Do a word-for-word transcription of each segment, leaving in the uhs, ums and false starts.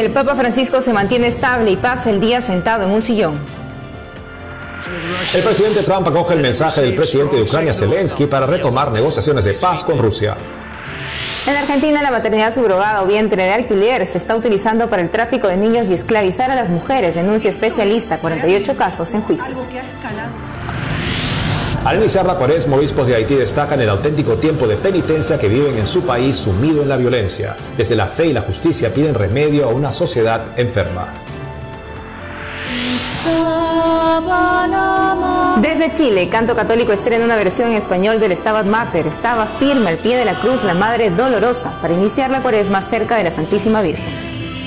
el Papa Francisco se mantiene estable y pasa el día sentado en un sillón. El presidente Trump acoge el mensaje del presidente de Ucrania, Zelensky, para retomar negociaciones de paz con Rusia. En Argentina, la maternidad subrogada o vientre de alquiler se está utilizando para el tráfico de niños y esclavizar a las mujeres, denuncia especialista, cuarenta y ocho casos en juicio. Al iniciar la cuaresma, obispos de Haití destacan el auténtico tiempo de penitencia que viven en su país sumido en la violencia. Desde la fe y la justicia piden remedio a una sociedad enferma. Desde Chile, Canto Católico estrena una versión en español del Stabat Mater. Estaba firme al pie de la cruz la Madre Dolorosa para iniciar la cuaresma cerca de la Santísima Virgen.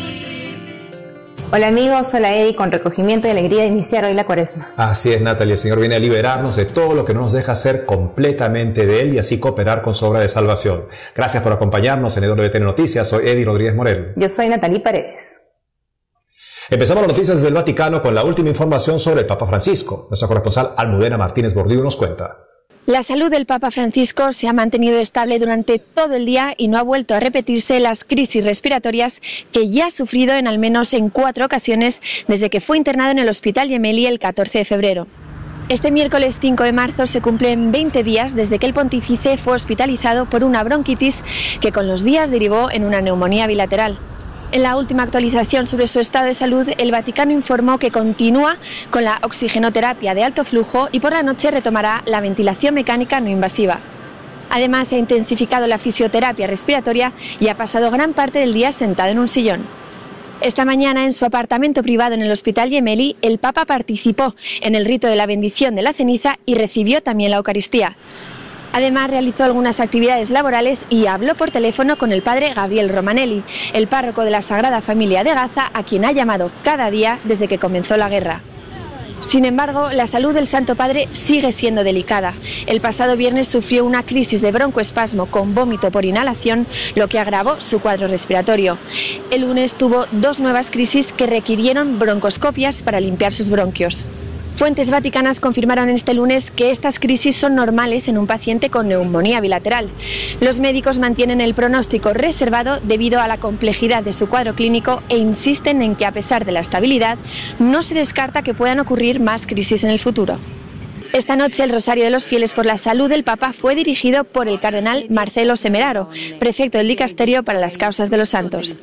Hola amigos, hola Eddie, con recogimiento y alegría de iniciar hoy la cuaresma. Así es, Natalia, el Señor viene a liberarnos de todo lo que no nos deja ser completamente de Él y así cooperar con su obra de salvación. Gracias por acompañarnos en E W T N Noticias. Soy Eddie Rodríguez Morel. Yo soy Natalie Paredes. Empezamos las noticias desde el Vaticano con la última información sobre el Papa Francisco. Nuestra corresponsal Almudena Martínez Bordillo nos cuenta. La salud del Papa Francisco se ha mantenido estable durante todo el día y no ha vuelto a repetirse las crisis respiratorias que ya ha sufrido en al menos en cuatro ocasiones desde que fue internado en el Hospital Gemelli el catorce de febrero. Este miércoles cinco de marzo se cumplen veinte días desde que el pontífice fue hospitalizado por una bronquitis que con los días derivó en una neumonía bilateral. En la última actualización sobre su estado de salud, el Vaticano informó que continúa con la oxigenoterapia de alto flujo y por la noche retomará la ventilación mecánica no invasiva. Además, ha intensificado la fisioterapia respiratoria y ha pasado gran parte del día sentado en un sillón. Esta mañana, en su apartamento privado en el Hospital Gemelli, el Papa participó en el rito de la bendición de la ceniza y recibió también la Eucaristía. Además, realizó algunas actividades laborales y habló por teléfono con el padre Gabriel Romanelli, el párroco de la Sagrada Familia de Gaza, a quien ha llamado cada día desde que comenzó la guerra. Sin embargo, la salud del Santo Padre sigue siendo delicada. El pasado viernes sufrió una crisis de broncoespasmo con vómito por inhalación, lo que agravó su cuadro respiratorio. El lunes tuvo dos nuevas crisis que requirieron broncoscopias para limpiar sus bronquios. Fuentes vaticanas confirmaron este lunes que estas crisis son normales en un paciente con neumonía bilateral. Los médicos mantienen el pronóstico reservado debido a la complejidad de su cuadro clínico e insisten en que, a pesar de la estabilidad, no se descarta que puedan ocurrir más crisis en el futuro. Esta noche el Rosario de los Fieles por la Salud del Papa fue dirigido por el cardenal Marcelo Semeraro, prefecto del Dicasterio para las Causas de los Santos.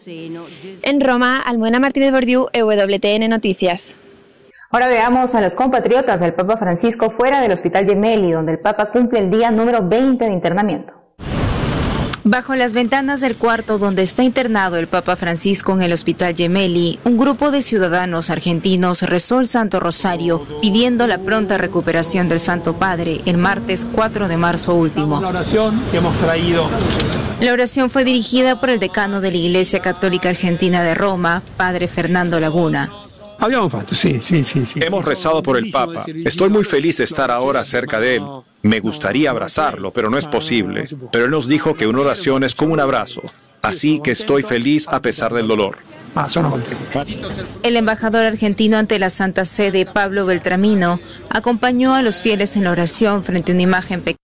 En Roma, Almudena Martínez Bordillo, E W T N Noticias. Ahora veamos a los compatriotas del Papa Francisco fuera del Hospital Gemelli, donde el Papa cumple el día número veinte de internamiento. Bajo las ventanas del cuarto donde está internado el Papa Francisco en el Hospital Gemelli, un grupo de ciudadanos argentinos rezó el Santo Rosario pidiendo la pronta recuperación del Santo Padre el martes cuatro de marzo último. La oración que hemos traído. La oración fue dirigida por el decano de la Iglesia Católica Argentina de Roma, Padre Fernando Laguna. Sí, sí, sí, sí. Hemos rezado por el Papa. Estoy muy feliz de estar ahora cerca de él. Me gustaría abrazarlo, pero no es posible. Pero él nos dijo que una oración es como un abrazo. Así que estoy feliz a pesar del dolor. El embajador argentino ante la Santa Sede, Pablo Beltramino, acompañó a los fieles en la oración frente a una imagen pequeña.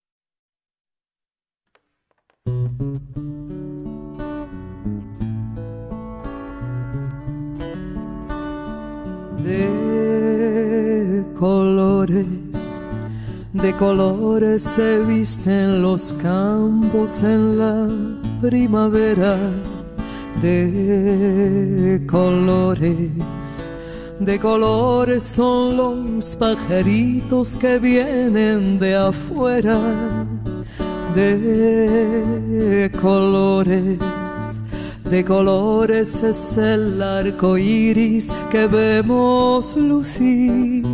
De colores, de colores se visten los campos en la primavera. De colores, de colores son los pajaritos que vienen de afuera. De colores, de colores es el arco iris que vemos lucir.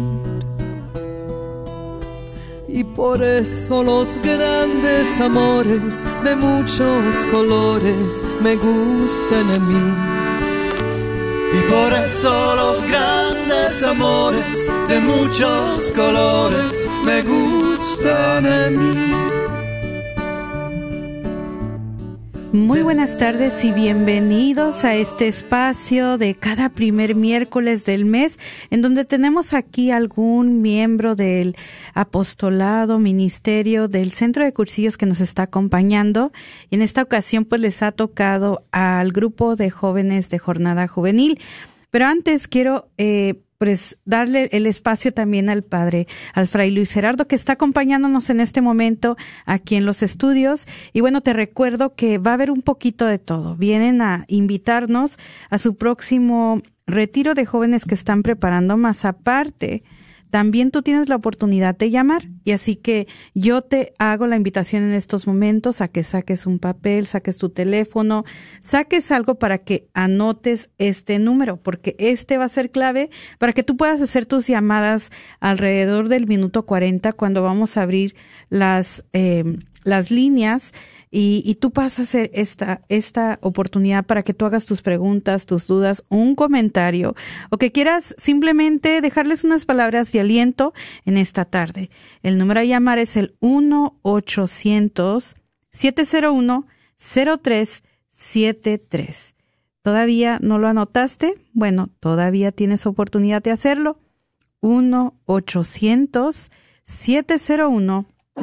Y por eso los grandes amores de muchos colores me gustan a mí. Y por eso los grandes amores de muchos colores me gustan a mí. Muy buenas tardes y bienvenidos a este espacio de cada primer miércoles del mes, en donde tenemos aquí algún miembro del apostolado, ministerio del Centro de Cursillos que nos está acompañando. Y en esta ocasión pues les ha tocado al grupo de jóvenes de Jornada Juvenil. Pero antes quiero eh, pues darle el espacio también al padre, al fray Luis Gerardo, que está acompañándonos en este momento aquí en los estudios. Y bueno, te recuerdo que va a haber un poquito de todo. Vienen a invitarnos a su próximo retiro de jóvenes que están preparando, más aparte, también tú tienes la oportunidad de llamar. Y así que yo te hago la invitación en estos momentos a que saques un papel, saques tu teléfono, saques algo para que anotes este número, porque este va a ser clave para que tú puedas hacer tus llamadas alrededor del minuto cuarenta, cuando vamos a abrir las eh, las líneas y, y tú vas a hacer esta, esta oportunidad para que tú hagas tus preguntas, tus dudas, un comentario, o que quieras simplemente dejarles unas palabras de aliento en esta tarde. El número a llamar es el uno ochocientos, siete cero uno, cero tres siete tres. ¿Todavía no lo anotaste? Bueno, todavía tienes oportunidad de hacerlo. uno ochocientos, siete cero uno,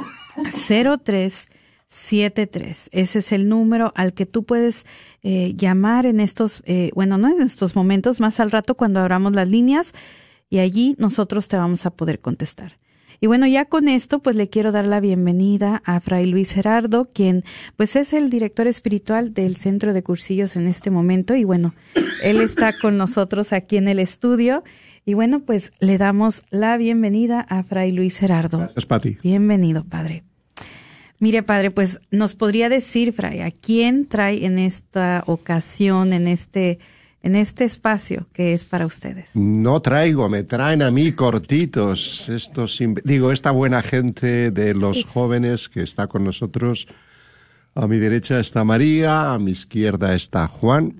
cero tres siete tres. Ese es el número al que tú puedes eh, llamar en estos, eh, bueno, no en estos momentos, más al rato cuando abramos las líneas, y allí nosotros te vamos a poder contestar. Y bueno, ya con esto, pues le quiero dar la bienvenida a fray Luis Gerardo, quien pues es el director espiritual del Centro de Cursillos en este momento. Y bueno, él está con nosotros aquí en el estudio. Y bueno, pues le damos la bienvenida a fray Luis Gerardo. Gracias, Pati. Bienvenido, padre. Mire, padre, pues nos podría decir, fray, ¿a quién trae en esta ocasión, en este en este espacio que es para ustedes? No traigo, me traen a mí cortitos. Estos, digo, esta buena gente de los jóvenes que está con nosotros. A mi derecha está María, a mi izquierda está Juan.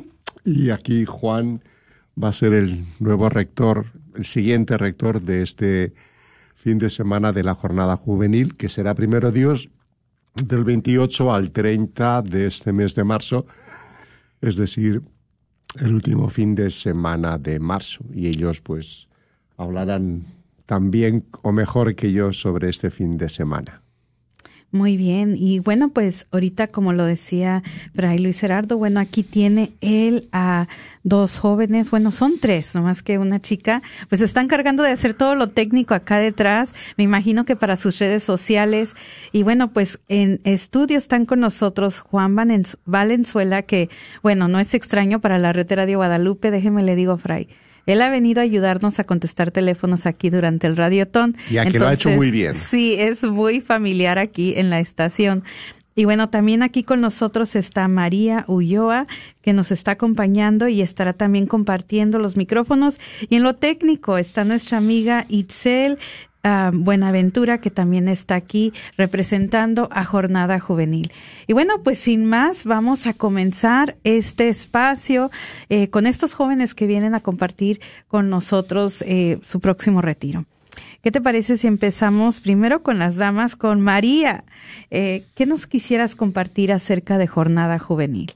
Y aquí Juan va a ser el nuevo rector, el siguiente rector de este fin de semana de la Jornada Juvenil, que será, primero Dios, del veintiocho al treinta de este mes de marzo, es decir, el último fin de semana de marzo. Y ellos pues hablarán también o mejor que yo sobre este fin de semana. Muy bien, y bueno, pues ahorita, como lo decía fray Luis Gerardo, bueno, aquí tiene él a dos jóvenes, bueno, son tres, no más que una chica, pues están cargando de hacer todo lo técnico acá detrás, me imagino que para sus redes sociales. Y bueno, pues en estudio están con nosotros Juan Valenzuela, que bueno, no es extraño para la red de Radio Guadalupe, déjeme le digo, fray. Él ha venido a ayudarnos a contestar teléfonos aquí durante el Radiotón. Y aquí lo ha hecho muy bien. Sí, es muy familiar aquí en la estación. Y bueno, también aquí con nosotros está María Ulloa, que nos está acompañando y estará también compartiendo los micrófonos. Y en lo técnico está nuestra amiga Itzel Uh, Buenaventura, que también está aquí representando a Jornada Juvenil. Y bueno, pues sin más, vamos a comenzar este espacio eh, con estos jóvenes que vienen a compartir con nosotros eh, su próximo retiro. ¿Qué te parece si empezamos primero con las damas, con María? Eh, ¿Qué nos quisieras compartir acerca de Jornada Juvenil?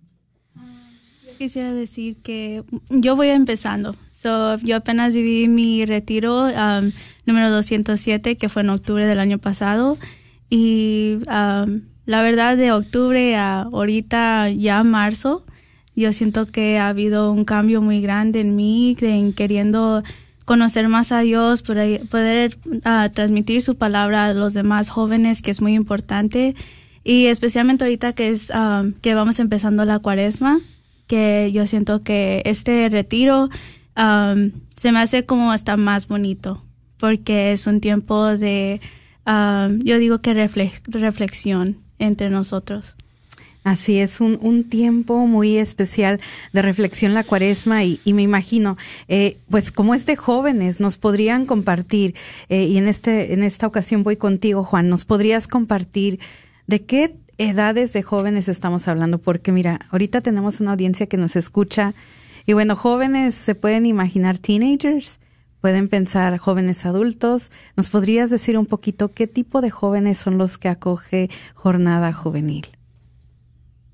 Yo quisiera decir que yo voy empezando. So, yo apenas viví mi retiro um, número doscientos siete, que fue en octubre del año pasado. Y um, la verdad, de octubre a ahorita ya marzo, yo siento que ha habido un cambio muy grande en mí, en queriendo conocer más a Dios, poder, poder uh, transmitir su palabra a los demás jóvenes, que es muy importante. Y especialmente ahorita que, es, um, que vamos empezando la cuaresma, que yo siento que este retiro Um, se me hace como hasta más bonito, porque es un tiempo de, um, yo digo que reflex, reflexión entre nosotros. Así es, un, un tiempo muy especial de reflexión la cuaresma, y, y me imagino, eh, pues como es de jóvenes, nos podrían compartir, eh, y en este, en esta ocasión voy contigo, Juan, nos podrías compartir de qué edades de jóvenes estamos hablando, porque mira, ahorita tenemos una audiencia que nos escucha. Y bueno, jóvenes, se pueden imaginar teenagers, pueden pensar jóvenes adultos. ¿Nos podrías decir un poquito qué tipo de jóvenes son los que acoge Jornada Juvenil?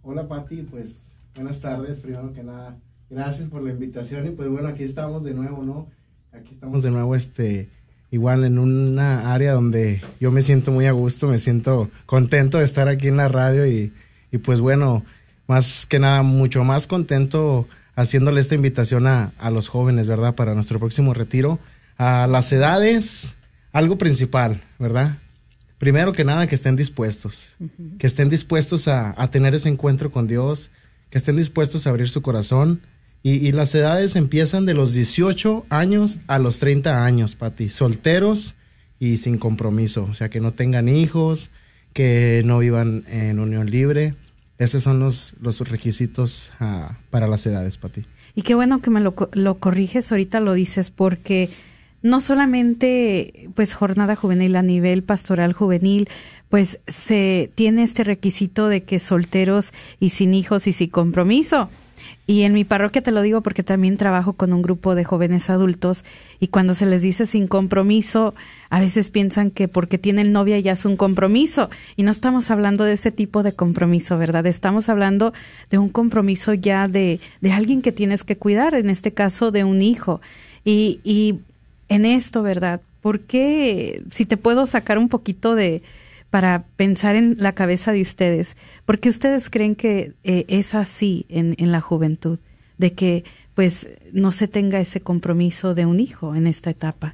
Hola Pati, pues buenas tardes, primero que nada, gracias por la invitación y pues bueno, aquí estamos de nuevo, ¿no? Aquí estamos de nuevo, este, igual en una área donde yo me siento muy a gusto, me siento contento de estar aquí en la radio y, y pues bueno, más que nada, mucho más contento haciéndole esta invitación a, a los jóvenes, ¿verdad? Para nuestro próximo retiro. A las edades, algo principal, ¿verdad? Primero que nada, que estén dispuestos, uh-huh. que estén dispuestos a, a tener ese encuentro con Dios, que estén dispuestos a abrir su corazón. Y, y las edades empiezan de los dieciocho años a los treinta años, Pati, solteros y sin compromiso, o sea, que no tengan hijos, que no vivan en unión libre. Esos son los, los requisitos uh, para las edades, Pati. Y qué bueno que me lo, lo corriges, ahorita lo dices, porque no solamente pues jornada juvenil a nivel pastoral juvenil, pues se tiene este requisito de que solteros y sin hijos y sin compromiso. Y en mi parroquia te lo digo porque también trabajo con un grupo de jóvenes adultos y cuando se les dice sin compromiso, a veces piensan que porque tienen novia ya es un compromiso y no estamos hablando de ese tipo de compromiso, ¿verdad? Estamos hablando de un compromiso ya de, de alguien que tienes que cuidar, en este caso de un hijo. Y, y en esto, ¿verdad? ¿Por qué, si te puedo sacar un poquito de, para pensar en la cabeza de ustedes, por qué ustedes creen que eh, es así en, en la juventud, de que pues no se tenga ese compromiso de un hijo en esta etapa?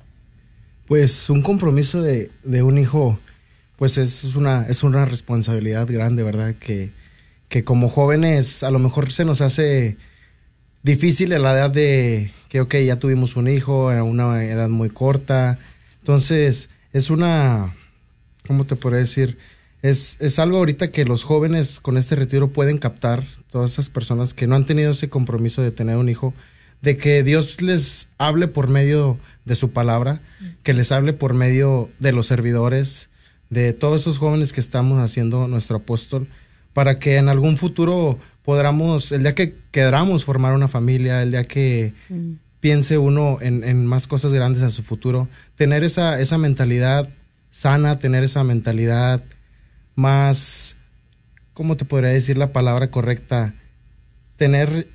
Pues un compromiso de, de un hijo, pues es una, es una responsabilidad grande, ¿verdad? Que, que como jóvenes a lo mejor se nos hace difícil a la edad de que, ok, ya tuvimos un hijo a una edad muy corta. Entonces, es una, ¿cómo te podría decir? Es, es algo ahorita que los jóvenes con este retiro pueden captar, todas esas personas que no han tenido ese compromiso de tener un hijo, de que Dios les hable por medio de su palabra, que les hable por medio de los servidores, de todos esos jóvenes que estamos haciendo nuestro apóstol, para que en algún futuro podamos, el día que queramos formar una familia, el día que mm. piense uno en, en más cosas grandes a su futuro, tener esa, esa mentalidad sana, tener esa mentalidad más, ¿cómo te podría decir la palabra correcta? Tener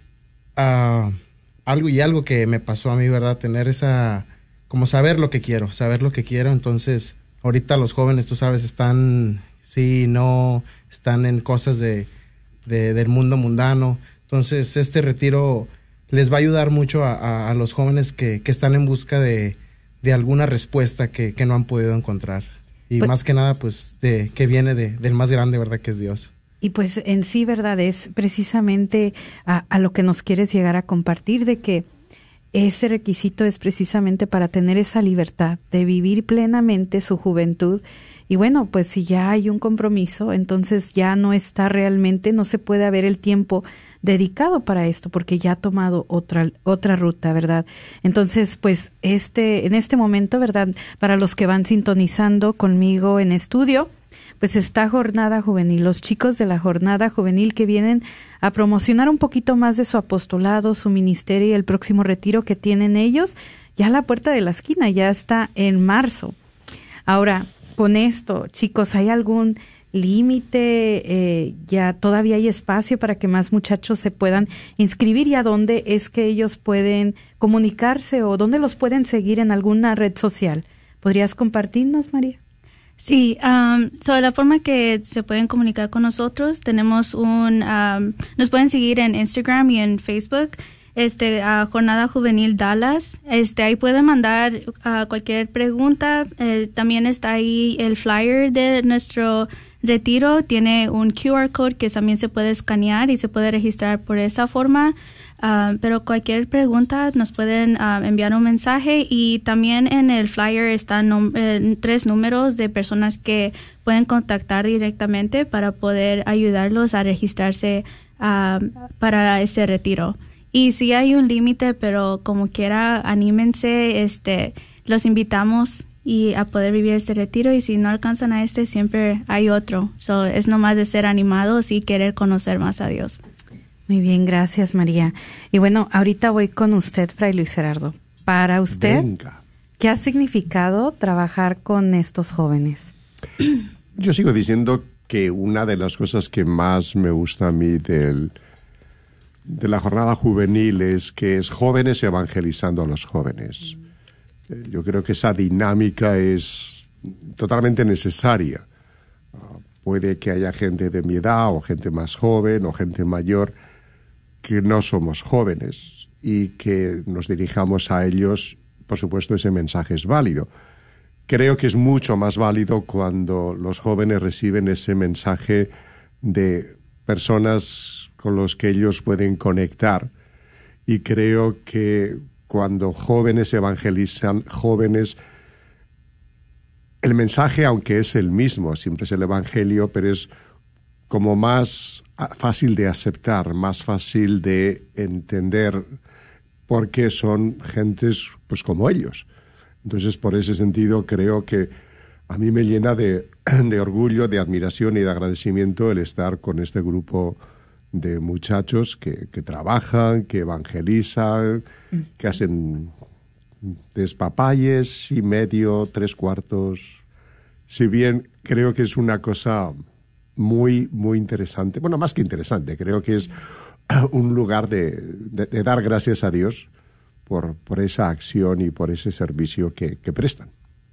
uh, algo y algo que me pasó a mí, ¿verdad? Tener esa, como saber lo que quiero, saber lo que quiero. Entonces, ahorita los jóvenes, tú sabes, están, sí, no, están en cosas de De, del mundo mundano. Entonces este retiro les va a ayudar mucho a, a, a los jóvenes que, que están en busca de, de alguna respuesta que, que no han podido encontrar y pues, más que nada pues de que viene de, del más grande, ¿verdad? Que es Dios. Y pues en sí, ¿verdad? Es precisamente a, a lo que nos quieres llegar a compartir, de que ese requisito es precisamente para tener esa libertad de vivir plenamente su juventud. Y bueno, pues si ya hay un compromiso, entonces ya no está realmente, no se puede haber el tiempo dedicado para esto, porque ya ha tomado otra otra ruta, ¿verdad? Entonces, pues este en este momento, ¿verdad? Para los que van sintonizando conmigo en estudio, pues esta jornada juvenil, los chicos de la jornada juvenil que vienen a promocionar un poquito más de su apostolado, su ministerio y el próximo retiro que tienen ellos, ya a la puerta de la esquina, ya está en marzo. Ahora, con esto, chicos, ¿hay algún límite? Eh, ¿Ya todavía hay espacio para que más muchachos se puedan inscribir? ¿Y a dónde es que ellos pueden comunicarse o dónde los pueden seguir en alguna red social? ¿Podrías compartirnos, María? Sí, um, sobre la forma que se pueden comunicar con nosotros, tenemos un, um, nos pueden seguir en Instagram y en Facebook, este, a Jornada Juvenil Dallas. Este, ahí pueden mandar uh, cualquier pregunta. Eh, también está ahí el flyer de nuestro retiro. Tiene un Q R code que también se puede escanear y se puede registrar por esa forma. Uh, pero cualquier pregunta nos pueden uh, enviar un mensaje, y también en el flyer están num- eh, tres números de personas que pueden contactar directamente para poder ayudarlos a registrarse uh, para este retiro. Y sí hay un límite, pero como quiera, anímense, este, los invitamos y a poder vivir este retiro, y si no alcanzan a este, siempre hay otro. So, es nomás de ser animados y querer conocer más a Dios. Muy bien, gracias, María. Y bueno, ahorita voy con usted, Fray Luis Gerardo. Para usted, Venga. ¿Qué ha significado trabajar con estos jóvenes? Yo sigo diciendo que una de las cosas que más me gusta a mí del, de la jornada juvenil es que es jóvenes evangelizando a los jóvenes. Eh, yo creo que esa dinámica es totalmente necesaria. Uh, puede que haya gente de mi edad o gente más joven o gente mayor que no somos jóvenes y que nos dirijamos a ellos. Por supuesto, ese mensaje es válido. Creo que es mucho más válido cuando los jóvenes reciben ese mensaje de personas con los que ellos pueden conectar. Y creo que cuando jóvenes evangelizan, jóvenes, el mensaje, aunque es el mismo, siempre es el evangelio, pero es como más fácil de aceptar, más fácil de entender, porque son gentes pues como ellos. Entonces, por ese sentido, creo que a mí me llena de, de orgullo, de admiración y de agradecimiento el estar con este grupo de muchachos que, que trabajan, que evangelizan, mm. que hacen despapalles y medio, tres cuartos. Si bien creo que es una cosa muy, muy interesante, bueno, más que interesante, creo que es un lugar de, de, de dar gracias a Dios Por, por esa acción y por ese servicio que, que prestan.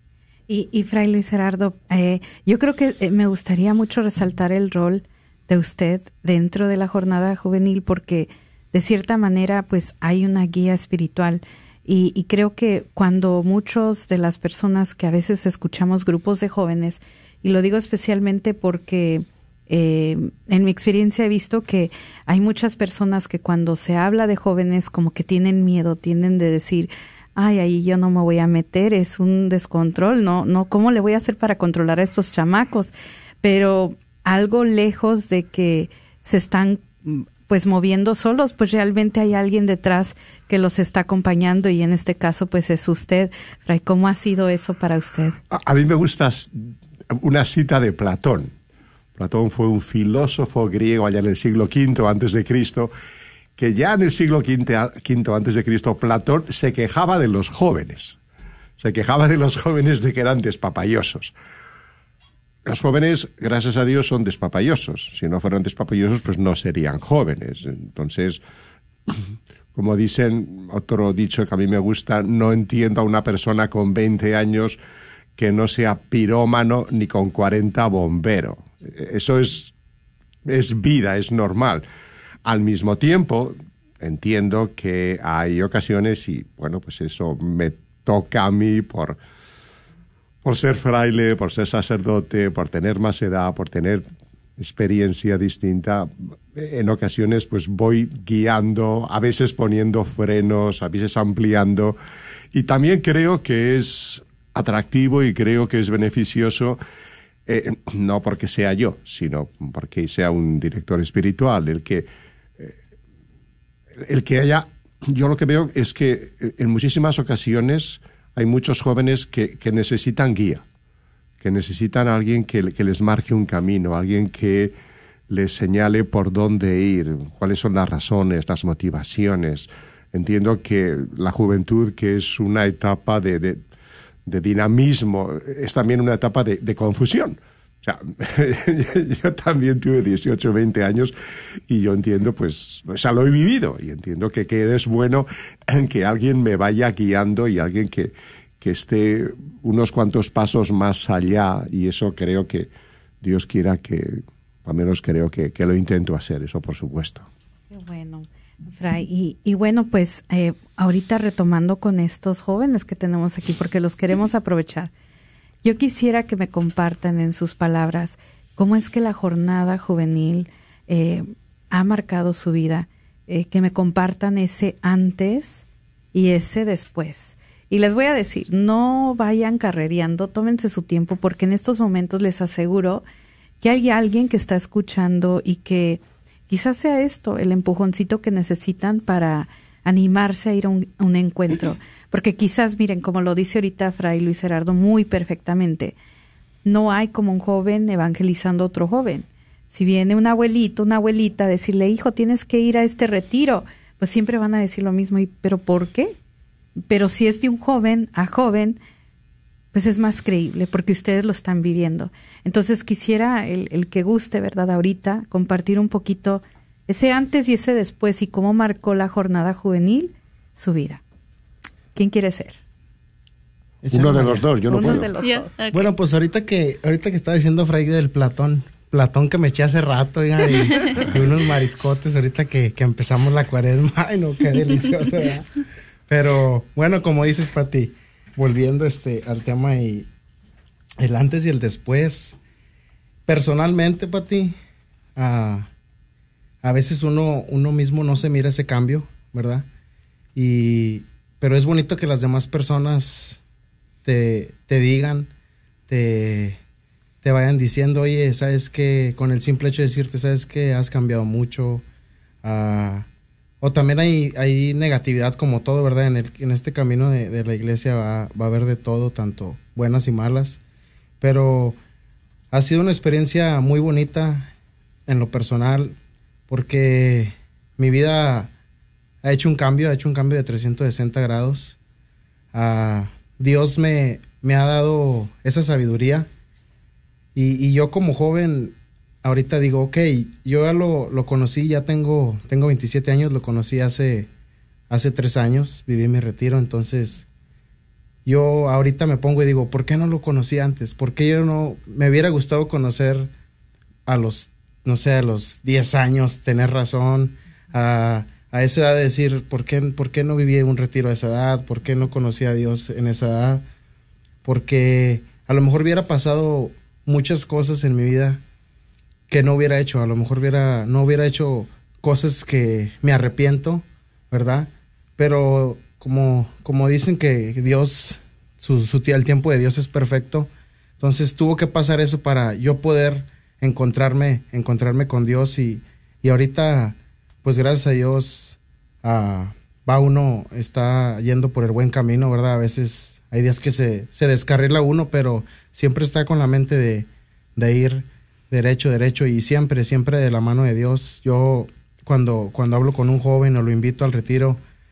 Y, y Fray Luis Gerardo, eh, yo creo que eh, me gustaría mucho resaltar el rol de usted dentro de la jornada juvenil, porque de cierta manera pues hay una guía espiritual y, y creo que cuando muchos de las personas que a veces escuchamos grupos de jóvenes, y lo digo especialmente porque Eh, en mi experiencia he visto que hay muchas personas que cuando se habla de jóvenes como que tienen miedo, tienden de decir, ay, ahí yo no me voy a meter, es un descontrol, no, no, ¿cómo le voy a hacer para controlar a estos chamacos? Pero algo lejos de que se están pues moviendo solos, pues realmente hay alguien detrás que los está acompañando y en este caso pues es usted. Fray, ¿cómo ha sido eso para usted? A, a mí me gusta una cita de Platón. Platón fue un filósofo griego allá en el siglo quinto antes de Cristo, que ya en el siglo quinto antes de Cristo Platón se quejaba de los jóvenes. Se quejaba de los jóvenes de que eran despapayosos. Los jóvenes, gracias a Dios, son despapayosos. Si no fueran despapayosos, pues no serían jóvenes. Entonces, como dicen, otro dicho que a mí me gusta, no entiendo a una persona con veinte años que no sea pirómano ni con cuarenta bombero. Eso es, es vida, es normal. Al mismo tiempo, entiendo que hay ocasiones, y bueno, pues eso me toca a mí por, por ser fraile, por ser sacerdote, por tener más edad, por tener experiencia distinta. En ocasiones pues voy guiando, a veces poniendo frenos, a veces ampliando. Y también creo que es atractivo y creo que es beneficioso. Eh, no porque sea yo, sino porque sea un director espiritual, el que, eh, el que haya... Yo lo que veo es que en muchísimas ocasiones hay muchos jóvenes que, que necesitan guía, que necesitan a alguien que, que les marque un camino, alguien que les señale por dónde ir, cuáles son las razones, las motivaciones. Entiendo que la juventud, que es una etapa de... de de dinamismo, es también una etapa de, de confusión. O sea, yo también tuve dieciocho, veinte años y yo entiendo, pues, o sea, lo he vivido y entiendo que, que es bueno que alguien me vaya guiando y alguien que, que esté unos cuantos pasos más allá, y eso creo que Dios quiera que, al menos creo que, que lo intento hacer, eso por supuesto. Qué bueno. Fray, y, y bueno, pues eh, ahorita retomando con estos jóvenes que tenemos aquí, porque los queremos aprovechar, yo quisiera que me compartan en sus palabras cómo es que la jornada juvenil eh, ha marcado su vida, eh, que me compartan ese antes y ese después. Y les voy a decir, no vayan carrereando, tómense su tiempo, porque en estos momentos les aseguro que hay alguien que está escuchando y que quizás sea esto, el empujoncito que necesitan para animarse a ir a un, a un encuentro. Porque quizás, miren, como lo dice ahorita Fray Luis Gerardo muy perfectamente, no hay como un joven evangelizando a otro joven. Si viene un abuelito, una abuelita a decirle, hijo, tienes que ir a este retiro, pues siempre van a decir lo mismo. ¿Y pero por qué? Pero si es de un joven a joven, pues es más creíble porque ustedes lo están viviendo. Entonces quisiera el, el que guste, ¿verdad? Ahorita compartir un poquito ese antes y ese después y cómo marcó la jornada juvenil su vida. ¿Quién quiere ser? Uno de los dos, yo no Uno puedo. de los Yeah, dos. okay. Bueno, pues ahorita que ahorita que estaba diciendo Fray del Platón, Platón que me eché hace rato, oiga, y, y unos mariscotes ahorita que, que empezamos la cuaresma. Ay, no, qué delicioso, ¿verdad? Pero bueno, como dices, Pati, volviendo este al tema y el antes y el después. Personalmente, Pati, uh, a veces uno, uno mismo no se mira ese cambio, ¿verdad? Y, pero es bonito que las demás personas te, te digan, te, te vayan diciendo, oye, sabes que con el simple hecho de decirte, sabes que has cambiado mucho. Uh, o también hay, hay negatividad como todo, ¿verdad? En, el, en este camino de, de la iglesia va, va a haber de todo, tanto buenas y malas. Pero ha sido una experiencia muy bonita en lo personal, porque mi vida ha hecho un cambio, ha hecho un cambio de trescientos sesenta grados. Uh, Dios me, me ha dado esa sabiduría y, y yo como joven ahorita digo, ok, yo ya lo, lo conocí, ya tengo, tengo veintisiete años, lo conocí hace, hace tres años, viví mi retiro, entonces yo ahorita me pongo y digo, ¿por qué no lo conocí antes? ¿Por qué yo no, me hubiera gustado conocer a los, no sé, a los diez años, tener razón, a, a esa edad de decir, ¿por qué, ¿por qué no viví un retiro a esa edad? ¿Por qué no conocí a Dios en esa edad? Porque a lo mejor hubiera pasado muchas cosas en mi vida que no hubiera hecho, a lo mejor hubiera, no hubiera hecho cosas que me arrepiento, ¿verdad? Pero como, como dicen que Dios, su, su, el tiempo de Dios es perfecto, entonces tuvo que pasar eso para yo poder encontrarme, encontrarme con Dios y, y ahorita, pues gracias a Dios, uh, va uno, está yendo por el buen camino, ¿verdad? A veces hay días que se, se descarrila uno, pero siempre está con la mente de, de ir derecho, derecho y siempre, siempre de la mano de Dios. Yo cuando, cuando hablo con un joven o lo invito al retiro,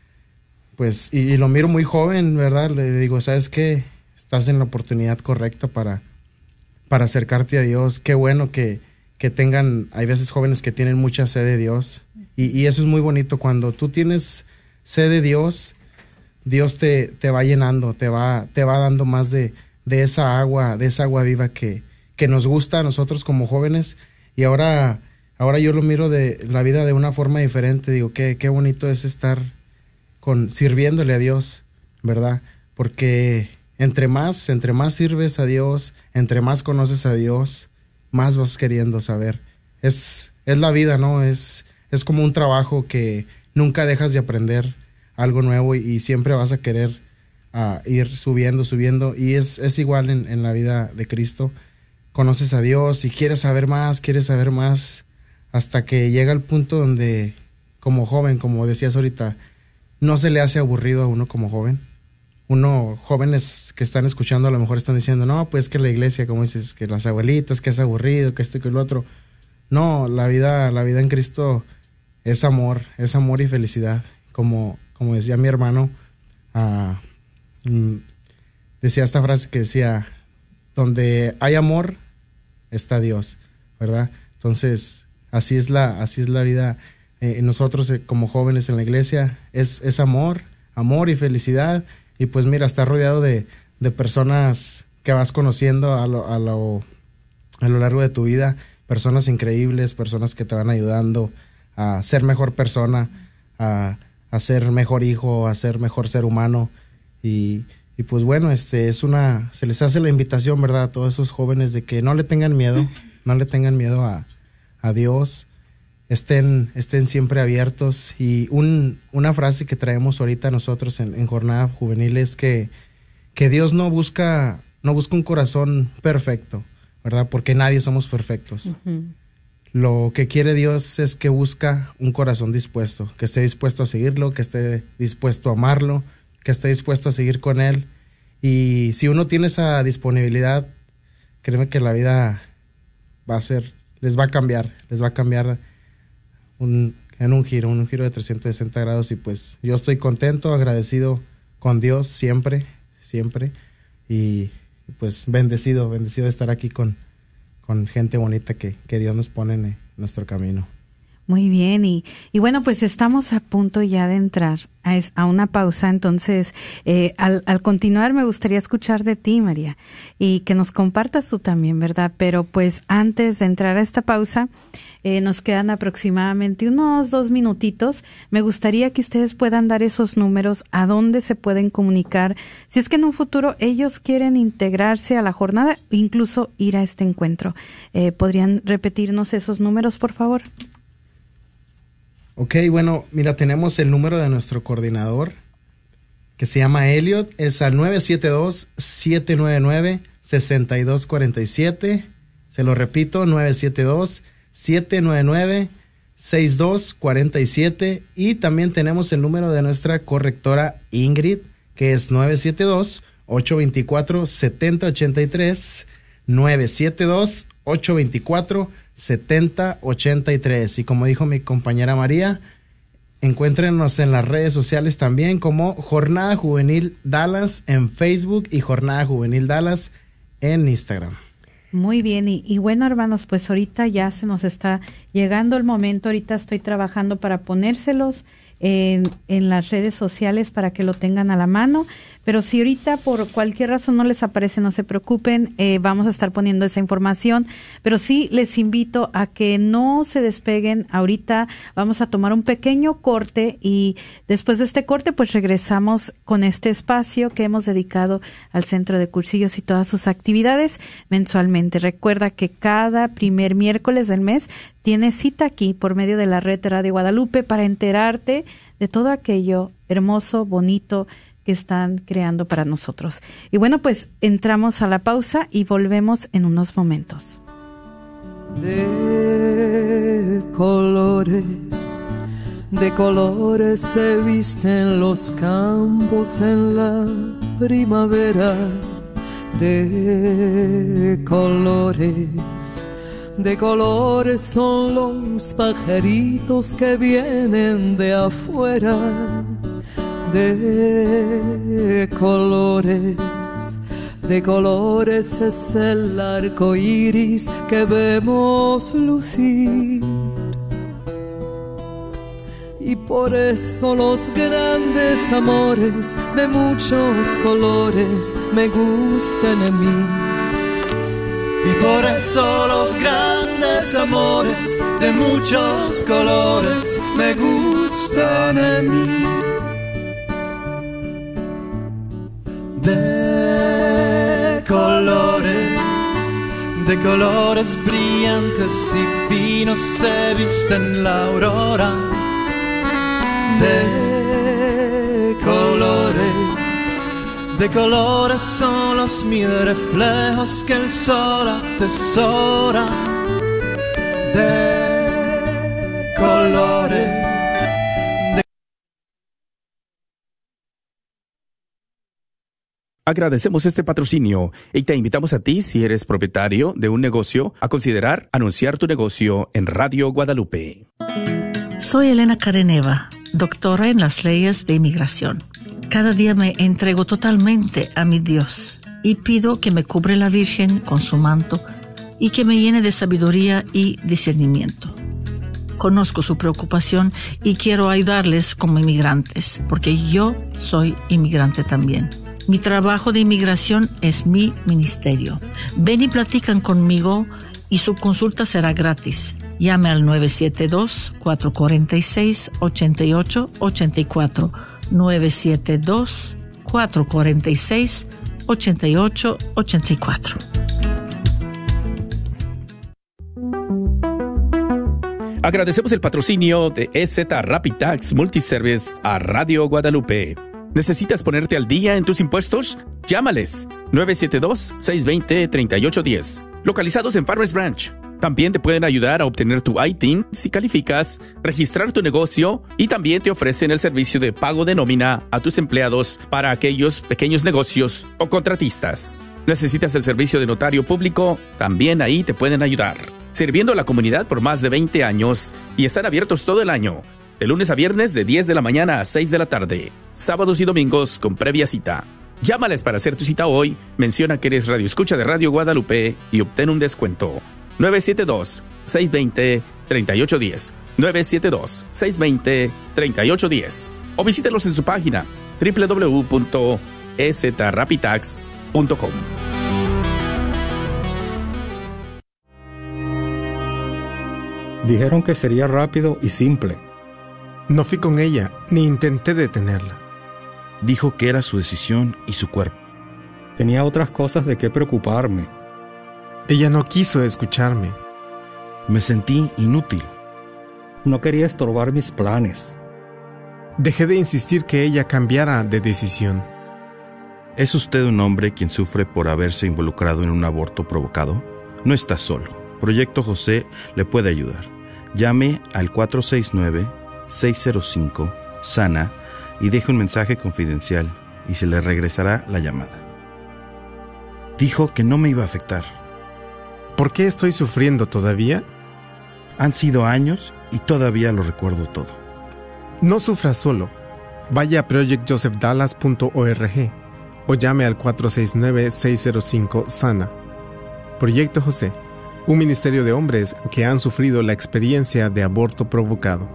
pues, y, y lo miro muy joven, ¿verdad? Le digo, ¿sabes qué? Estás en la oportunidad correcta para, para acercarte a Dios. Qué bueno que, que tengan, hay veces jóvenes que tienen mucha sed de Dios y, y eso es muy bonito. Cuando tú tienes sed de Dios, Dios te, te va llenando, te va, te va dando más de, de esa agua, de esa agua viva que que nos gusta a nosotros como jóvenes y ahora, ahora yo lo miro de la vida de una forma diferente. Digo, qué, qué bonito es estar con, sirviéndole a Dios, ¿verdad? Porque entre más, entre más sirves a Dios, entre más conoces a Dios, más vas queriendo saber. Es, es la vida, ¿no? Es, es como un trabajo que nunca dejas de aprender algo nuevo y, y siempre vas a querer uh, ir subiendo, subiendo y es, es igual en, en la vida de Cristo. Conoces a Dios y quieres saber más, quieres saber más, hasta que llega el punto donde, como joven, como decías ahorita, no se le hace aburrido a uno como joven. Uno, jóvenes que están escuchando a lo mejor están diciendo, no, pues que la iglesia, como dices, que las abuelitas, que es aburrido, que esto y que lo otro. No, la vida, la vida en Cristo es amor, es amor y felicidad. Como, como decía mi hermano, uh, mm, decía esta frase que decía, donde hay amor, está Dios, ¿verdad? Entonces, así es la, así es la vida. Eh, nosotros eh, como jóvenes en la iglesia, es, es amor, amor y felicidad. Y pues mira, está rodeado de, de personas que vas conociendo a lo, a, lo, a lo largo de tu vida, personas increíbles, personas que te van ayudando a ser mejor persona, a, a ser mejor hijo, a ser mejor ser humano. Y Y pues bueno, este es una, se les hace la invitación, ¿verdad? A todos esos jóvenes de que no le tengan miedo, no le tengan miedo a, a Dios, estén, estén siempre abiertos. Y un, una frase que traemos ahorita nosotros en, en Jornada Juvenil es que, que Dios no busca, no busca un corazón perfecto, ¿verdad? Porque nadie somos perfectos. Uh-huh. Lo que quiere Dios es que busca un corazón dispuesto, que esté dispuesto a seguirlo, que esté dispuesto a amarlo, que esté dispuesto a seguir con él. Y si uno tiene esa disponibilidad, créeme que la vida va a ser, les va a cambiar, les va a cambiar un, en un giro, un giro de trescientos sesenta grados. Y pues yo estoy contento, agradecido con Dios siempre, siempre. Y, Pues bendecido, bendecido de estar aquí con, con gente bonita que, que Dios nos pone en nuestro camino. Muy bien, y, y bueno, pues estamos a punto ya de entrar a, es, a una pausa, entonces eh, al, al continuar me gustaría escuchar de ti, María, y que nos compartas tú también, ¿verdad? Pero pues antes de entrar a esta pausa, eh, nos quedan aproximadamente unos dos minutitos. Me gustaría que ustedes puedan dar esos números, a dónde se pueden comunicar, si es que en un futuro ellos quieren integrarse a la jornada, incluso ir a este encuentro. Eh, ¿Podrían repetirnos esos números, por favor? Ok, bueno, mira, tenemos el número de nuestro coordinador, que se llama Elliot, es al nueve siete dos, siete nueve nueve, seis dos cuatro siete. Se lo repito, nueve siete dos, siete nueve nueve, seis dos cuatro siete. Y también tenemos el número de nuestra correctora Ingrid, que es nueve siete dos, ocho dos cuatro, siete cero ocho tres, nueve siete dos, ocho dos cuatro, siete cero ocho tres. Y como dijo mi compañera María, encuéntrenos en las redes sociales también como Jornada Juvenil Dallas en Facebook y Jornada Juvenil Dallas en Instagram. Muy bien, y, y bueno, hermanos, pues ahorita ya se nos está llegando el momento. Ahorita estoy trabajando para ponérselos en, en las redes sociales para que lo tengan a la mano, pero si ahorita por cualquier razón no les aparece, no se preocupen, eh, vamos a estar poniendo esa información, pero sí les invito a que no se despeguen. Ahorita vamos a tomar un pequeño corte y después de este corte pues regresamos con este espacio que hemos dedicado al Centro de Cursillos y todas sus actividades mensualmente. Recuerda que cada primer miércoles del mes tienes cita aquí por medio de la red de Radio Guadalupe para enterarte de todo aquello hermoso, bonito que están creando para nosotros. Y bueno, pues entramos a la pausa y volvemos en unos momentos. De colores, de colores se visten los campos en la primavera. De colores, de colores son los pajaritos que vienen de afuera. De colores, de colores es el arco iris que vemos lucir. Y por eso los grandes amores de muchos colores me gustan a mí. Y por eso los grandes amores de muchos colores me gustan a mí. De colores, de colores brillantes y finos se visten la aurora. De colores, de colores son los mil reflejos que el sol atesora. De colores. Agradecemos este patrocinio y te invitamos a ti, si eres propietario de un negocio, a considerar anunciar tu negocio en Radio Guadalupe. Soy Elena Careneva, doctora en las leyes de inmigración. Cada día me entrego totalmente a mi Dios y pido que me cubre la Virgen con su manto y que me llene de sabiduría y discernimiento. Conozco su preocupación y quiero ayudarles como inmigrantes, porque yo soy inmigrante también. Mi trabajo de inmigración es mi ministerio. Ven y platican conmigo y su consulta será gratis. Llame al nueve siete dos, cuatro cuatro seis, ocho ocho ocho cuatro. nueve siete dos, cuatro cuatro seis, ocho ocho ocho cuatro. Agradecemos el patrocinio de E Z Rapid Tax Multiservice a Radio Guadalupe. ¿Necesitas ponerte al día en tus impuestos? Llámales nueve siete dos, seis dos cero, tres ocho uno cero. Localizados en Farmers Branch. También te pueden ayudar a obtener tu I T I N si calificas, registrar tu negocio y también te ofrecen el servicio de pago de nómina a tus empleados para aquellos pequeños negocios o contratistas. ¿Necesitas el servicio de notario público? También ahí te pueden ayudar. Sirviendo a la comunidad por más de veinte años y están abiertos todo el año. De lunes a viernes de diez de la mañana a seis de la tarde. Sábados y domingos con previa cita. Llámales para hacer tu cita hoy, menciona que eres Radio Escucha de Radio Guadalupe y obtén un descuento. nueve siete dos, seis dos cero, tres ocho uno cero nueve siete dos, seis dos cero, tres ocho uno cero o visítelos en su página doble u doble u doble u punto e z rapitax punto com. Dijeron que sería rápido y simple. No fui con ella, ni intenté detenerla. Dijo que era su decisión y su cuerpo. Tenía otras cosas de qué preocuparme. Ella no quiso escucharme. Me sentí inútil. No quería estorbar mis planes. Dejé de insistir que ella cambiara de decisión. ¿Es usted un hombre quien sufre por haberse involucrado en un aborto provocado? No está solo. Proyecto José le puede ayudar. Llame al cuatro seis nueve, seis cero cinco, SANA y deje un mensaje confidencial y se le regresará la llamada. Dijo que no me iba a afectar. ¿Por qué estoy sufriendo todavía? Han sido años y todavía lo recuerdo todo. No sufra solo. Vaya a project joseph dallas punto org o llame al cuatro seis nueve, seis cero cinco, SANA. Proyecto José, un ministerio de hombres que han sufrido la experiencia de aborto provocado.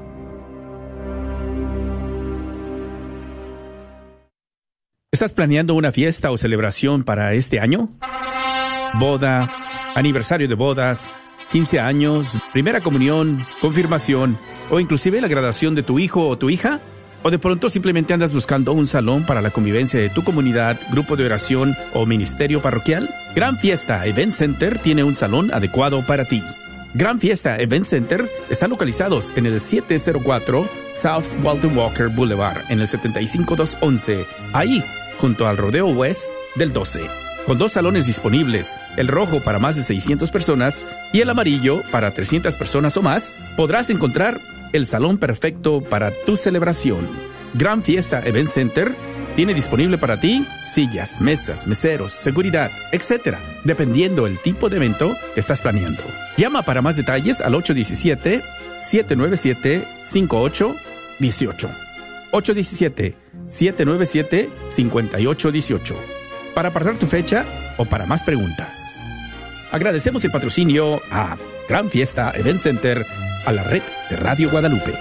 ¿Estás planeando una fiesta o celebración para este año? Boda, aniversario de boda, quince años, primera comunión, confirmación o inclusive la graduación de tu hijo o tu hija. ¿O de pronto simplemente andas buscando un salón para la convivencia de tu comunidad, grupo de oración o ministerio parroquial? Gran Fiesta Event Center tiene un salón adecuado para ti. Gran Fiesta Event Center están localizados en el siete cero cuatro South Walton Walker Boulevard en el setenta y cinco mil doscientos once, ahí, junto al Rodeo West del doce. Con dos salones disponibles, el rojo para más de seiscientas personas y el amarillo para trescientas personas o más, podrás encontrar el salón perfecto para tu celebración. Gran Fiesta Event Center tiene disponible para ti sillas, mesas, meseros, seguridad, etcétera, dependiendo el tipo de evento que estás planeando. Llama para más detalles al ocho uno siete, siete nueve siete, cinco ocho uno ocho. ocho uno siete, siete nueve siete, cinco ocho uno ocho. Para apartar tu fecha o para más preguntas. Agradecemos el patrocinio a Gran Fiesta Event Center, a la red de Radio Guadalupe.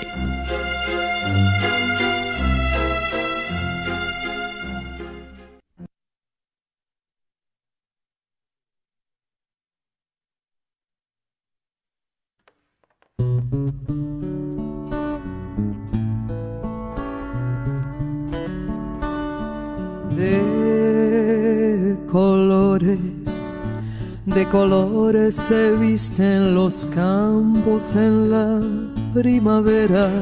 De colores, de colores se visten los campos en la primavera.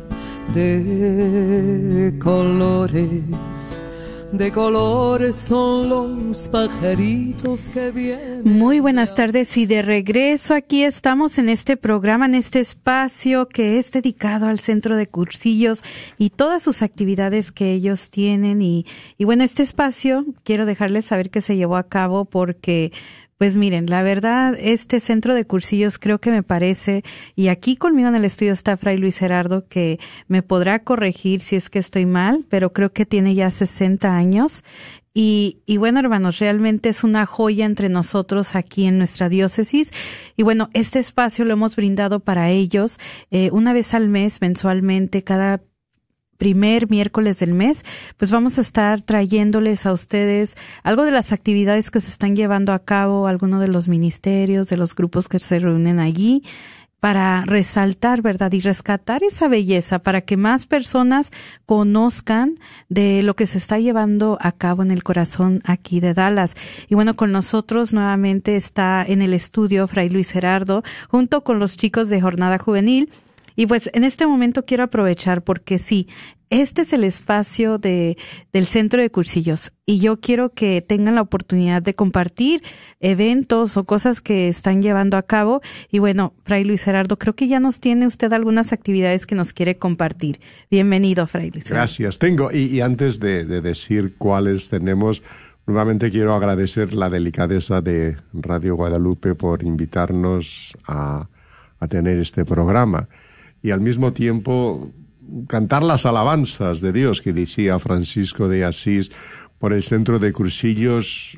De colores, de colores son los pajaritos que vienen. Muy buenas tardes y de regreso aquí estamos en este programa, en este espacio que es dedicado al Centro de Cursillos y todas sus actividades que ellos tienen. Y, y bueno, este espacio quiero dejarles saber que se llevó a cabo porque pues miren, la verdad, este Centro de Cursillos creo que me parece, y aquí conmigo en el estudio está Fray Luis Gerardo, que me podrá corregir si es que estoy mal, pero creo que tiene ya sesenta años. Y, y bueno, hermanos, realmente es una joya entre nosotros aquí en nuestra diócesis. Y bueno, este espacio lo hemos brindado para ellos eh, una vez al mes, mensualmente, cada primer miércoles del mes, pues vamos a estar trayéndoles a ustedes algo de las actividades que se están llevando a cabo, algunos de los ministerios, de los grupos que se reúnen allí, para resaltar, ¿verdad? Y rescatar esa belleza para que más personas conozcan de lo que se está llevando a cabo en el corazón aquí de Dallas. Y bueno, con nosotros nuevamente está en el estudio Fray Luis Gerardo, junto con los chicos de Jornada Juvenil. Y pues en este momento quiero aprovechar porque sí, este es el espacio de del Centro de Cursillos y yo quiero que tengan la oportunidad de compartir eventos o cosas que están llevando a cabo. Y bueno, Fray Luis Gerardo, creo que ya nos tiene usted algunas actividades que nos quiere compartir. Bienvenido, Fray Luis Gerardo. Gracias. Tengo, y, y antes de, de decir cuáles tenemos, nuevamente quiero agradecer la delicadeza de Radio Guadalupe por invitarnos a, a tener este programa. Y al mismo tiempo cantar las alabanzas de Dios que decía Francisco de Asís, por el centro de cursillos.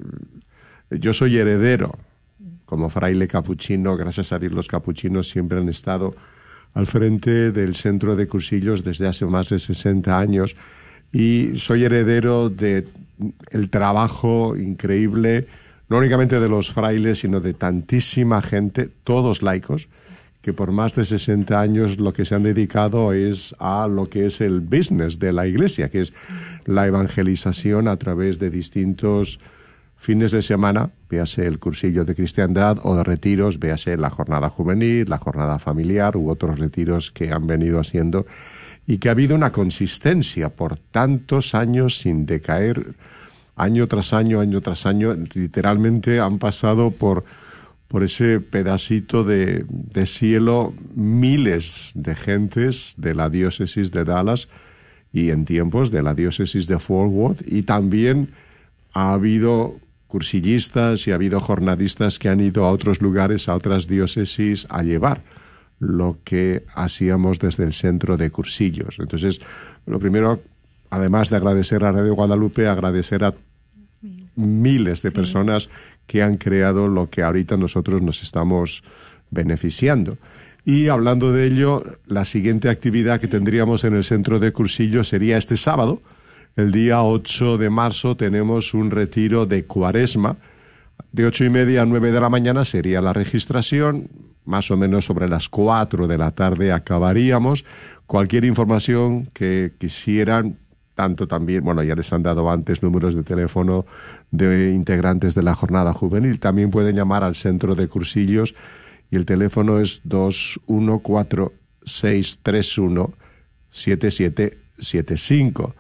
Yo soy heredero, como fraile capuchino. Gracias a Dios los capuchinos siempre han estado al frente del centro de cursillos desde hace más de sesenta años. Y soy heredero de el trabajo increíble, no únicamente de los frailes, sino de tantísima gente, todos laicos, que por más de sesenta años lo que se han dedicado es a lo que es el business de la Iglesia, que es la evangelización a través de distintos fines de semana, véase el cursillo de cristiandad, o de retiros, véase la jornada juvenil, la jornada familiar u otros retiros que han venido haciendo, y que ha habido una consistencia por tantos años sin decaer, año tras año, año tras año. Literalmente han pasado por, por ese pedacito de, de cielo miles de gentes de la diócesis de Dallas y en tiempos de la diócesis de Fort Worth, y también ha habido cursillistas y ha habido jornadistas que han ido a otros lugares, a otras diócesis, a llevar lo que hacíamos desde el centro de cursillos. Entonces, lo primero, además de agradecer a Radio Guadalupe, agradecer a miles de sí. personas que han creado lo que ahorita nosotros nos estamos beneficiando. Y hablando de ello, la siguiente actividad que tendríamos en el centro de cursillos sería este sábado. El día ocho de marzo tenemos un retiro de Cuaresma. De ocho y media a nueve de la mañana sería la registración. Más o menos sobre las cuatro de la tarde acabaríamos. Cualquier información que quisieran, tanto también, bueno, ya les han dado antes números de teléfono de integrantes de la jornada juvenil, también pueden llamar al centro de cursillos y el teléfono es dos uno cuatro, seis tres uno, siete siete siete cinco.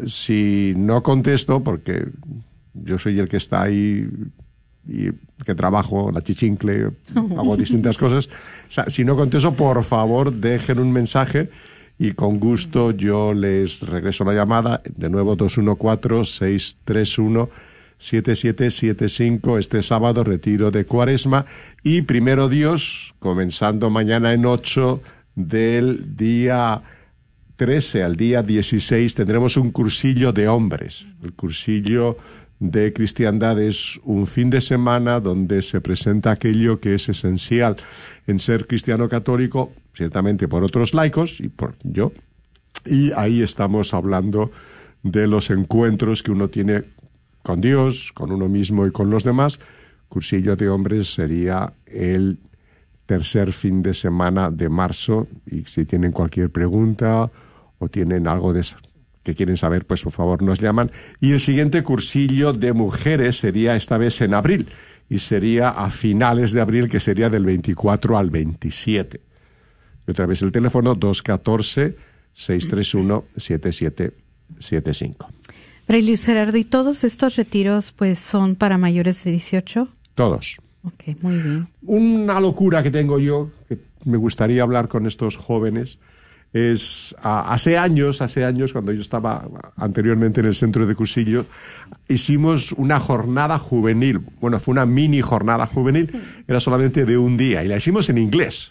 Si no contesto, porque yo soy el que está ahí y que trabajo, la chichincle, hago distintas cosas. O sea, si no contesto, por favor, dejen un mensaje y con gusto yo les regreso la llamada. De nuevo, dos uno cuatro, seis tres uno, siete siete siete cinco. Este sábado, retiro de Cuaresma. Y primero Dios, comenzando mañana en ocho del día trece al día dieciséis, tendremos un cursillo de hombres. El cursillo de cristiandad es un fin de semana donde se presenta aquello que es esencial en ser cristiano católico, ciertamente por otros laicos y por yo, y ahí estamos hablando de los encuentros que uno tiene con Dios, con uno mismo y con los demás. Cursillo de hombres sería el tercer fin de semana de marzo, y si tienen cualquier pregunta o tienen algo de que quieren saber, pues por favor nos llaman. Y el siguiente cursillo de mujeres sería esta vez en abril, y sería a finales de abril, que sería del veinticuatro al veintisiete. Y otra vez el teléfono dos uno cuatro, seis tres uno, siete siete siete cinco. Fray Luis Gerardo, ¿y todos estos retiros pues son para mayores de dieciocho? Todos. Ok, muy bien. Una locura que tengo yo, que me gustaría hablar con estos jóvenes, es uh, hace años, hace años, cuando yo estaba anteriormente en el centro de cursillos, hicimos una jornada juvenil. Bueno, fue una mini jornada juvenil, era solamente de un día, y la hicimos en inglés.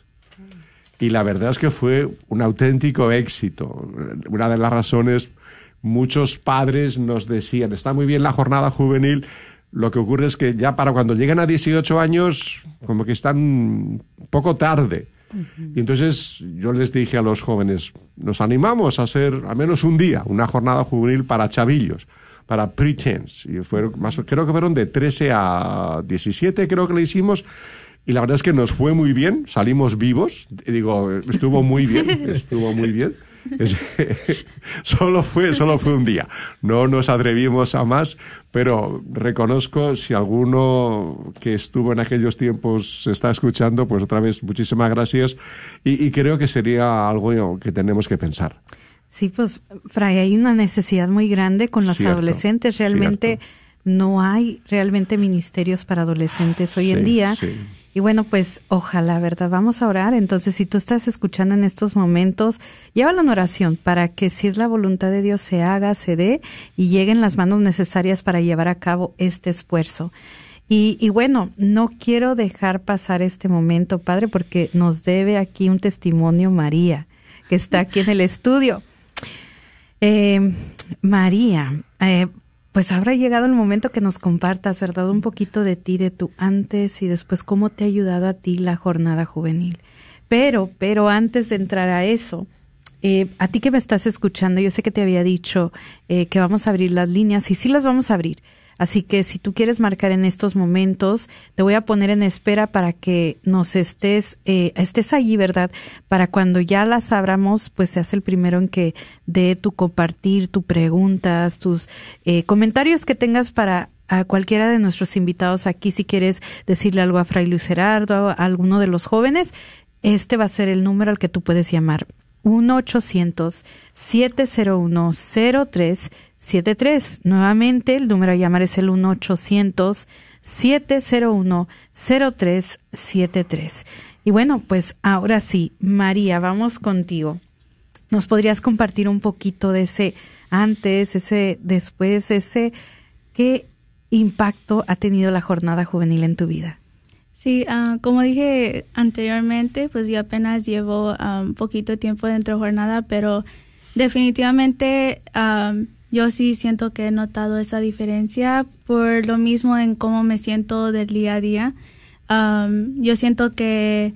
Y la verdad es que fue un auténtico éxito. Una de las razones, muchos padres nos decían, está muy bien la jornada juvenil, lo que ocurre es que ya para cuando llegan a dieciocho años, como que están un poco tarde. Uh-huh. Y entonces yo les dije a los jóvenes, nos animamos a hacer al menos un día, una jornada juvenil para chavillos, para preteens. Y fueron más, creo que fueron de trece a diecisiete, creo que le hicimos. Y la verdad es que nos fue muy bien, salimos vivos. Y digo, estuvo muy bien, estuvo muy bien. Es, solo fue, solo fue un día. No nos atrevimos a más, pero reconozco, si alguno que estuvo en aquellos tiempos se está escuchando, pues otra vez muchísimas gracias. Y, y creo que sería algo que tenemos que pensar. Sí, pues, Fray, hay una necesidad muy grande con los cierto, adolescentes. Realmente cierto. No hay realmente ministerios para adolescentes hoy sí, en día. Sí. Y bueno, pues ojalá, ¿verdad? Vamos a orar. Entonces, si tú estás escuchando en estos momentos, llévalo en oración para que, si es la voluntad de Dios, se haga, se dé y lleguen las manos necesarias para llevar a cabo este esfuerzo. Y, y bueno, no quiero dejar pasar este momento, Padre, porque nos debe aquí un testimonio María, que está aquí en el estudio. Eh, María, eh, pues habrá llegado el momento que nos compartas, ¿verdad? Un poquito de ti, de tu antes y después cómo te ha ayudado a ti la jornada juvenil. Pero, pero antes de entrar a eso, eh, a ti que me estás escuchando, yo sé que te había dicho eh, que vamos a abrir las líneas y sí las vamos a abrir. Así que si tú quieres marcar en estos momentos, te voy a poner en espera para que nos estés, eh, estés allí, ¿verdad? Para cuando ya las abramos, pues seas el primero en que dé tu compartir, tus preguntas, tus eh, comentarios que tengas para a cualquiera de nuestros invitados aquí. Si quieres decirle algo a Fray Luis Gerardo, a alguno de los jóvenes, este va a ser el número al que tú puedes llamar. uno ochocientos, siete cero uno, cero tres siete tres. Nuevamente, el número a llamar es el uno ochocientos, siete cero uno, cero tres siete tres. Y bueno, pues ahora sí, María, vamos contigo. ¿Nos podrías compartir un poquito de ese antes, ese después, ese qué impacto ha tenido la jornada juvenil en tu vida? Sí, uh, como dije anteriormente, pues yo apenas llevo un um, poquito tiempo dentro de jornada, pero definitivamente um, yo sí siento que he notado esa diferencia por lo mismo en cómo me siento del día a día. Um, yo siento que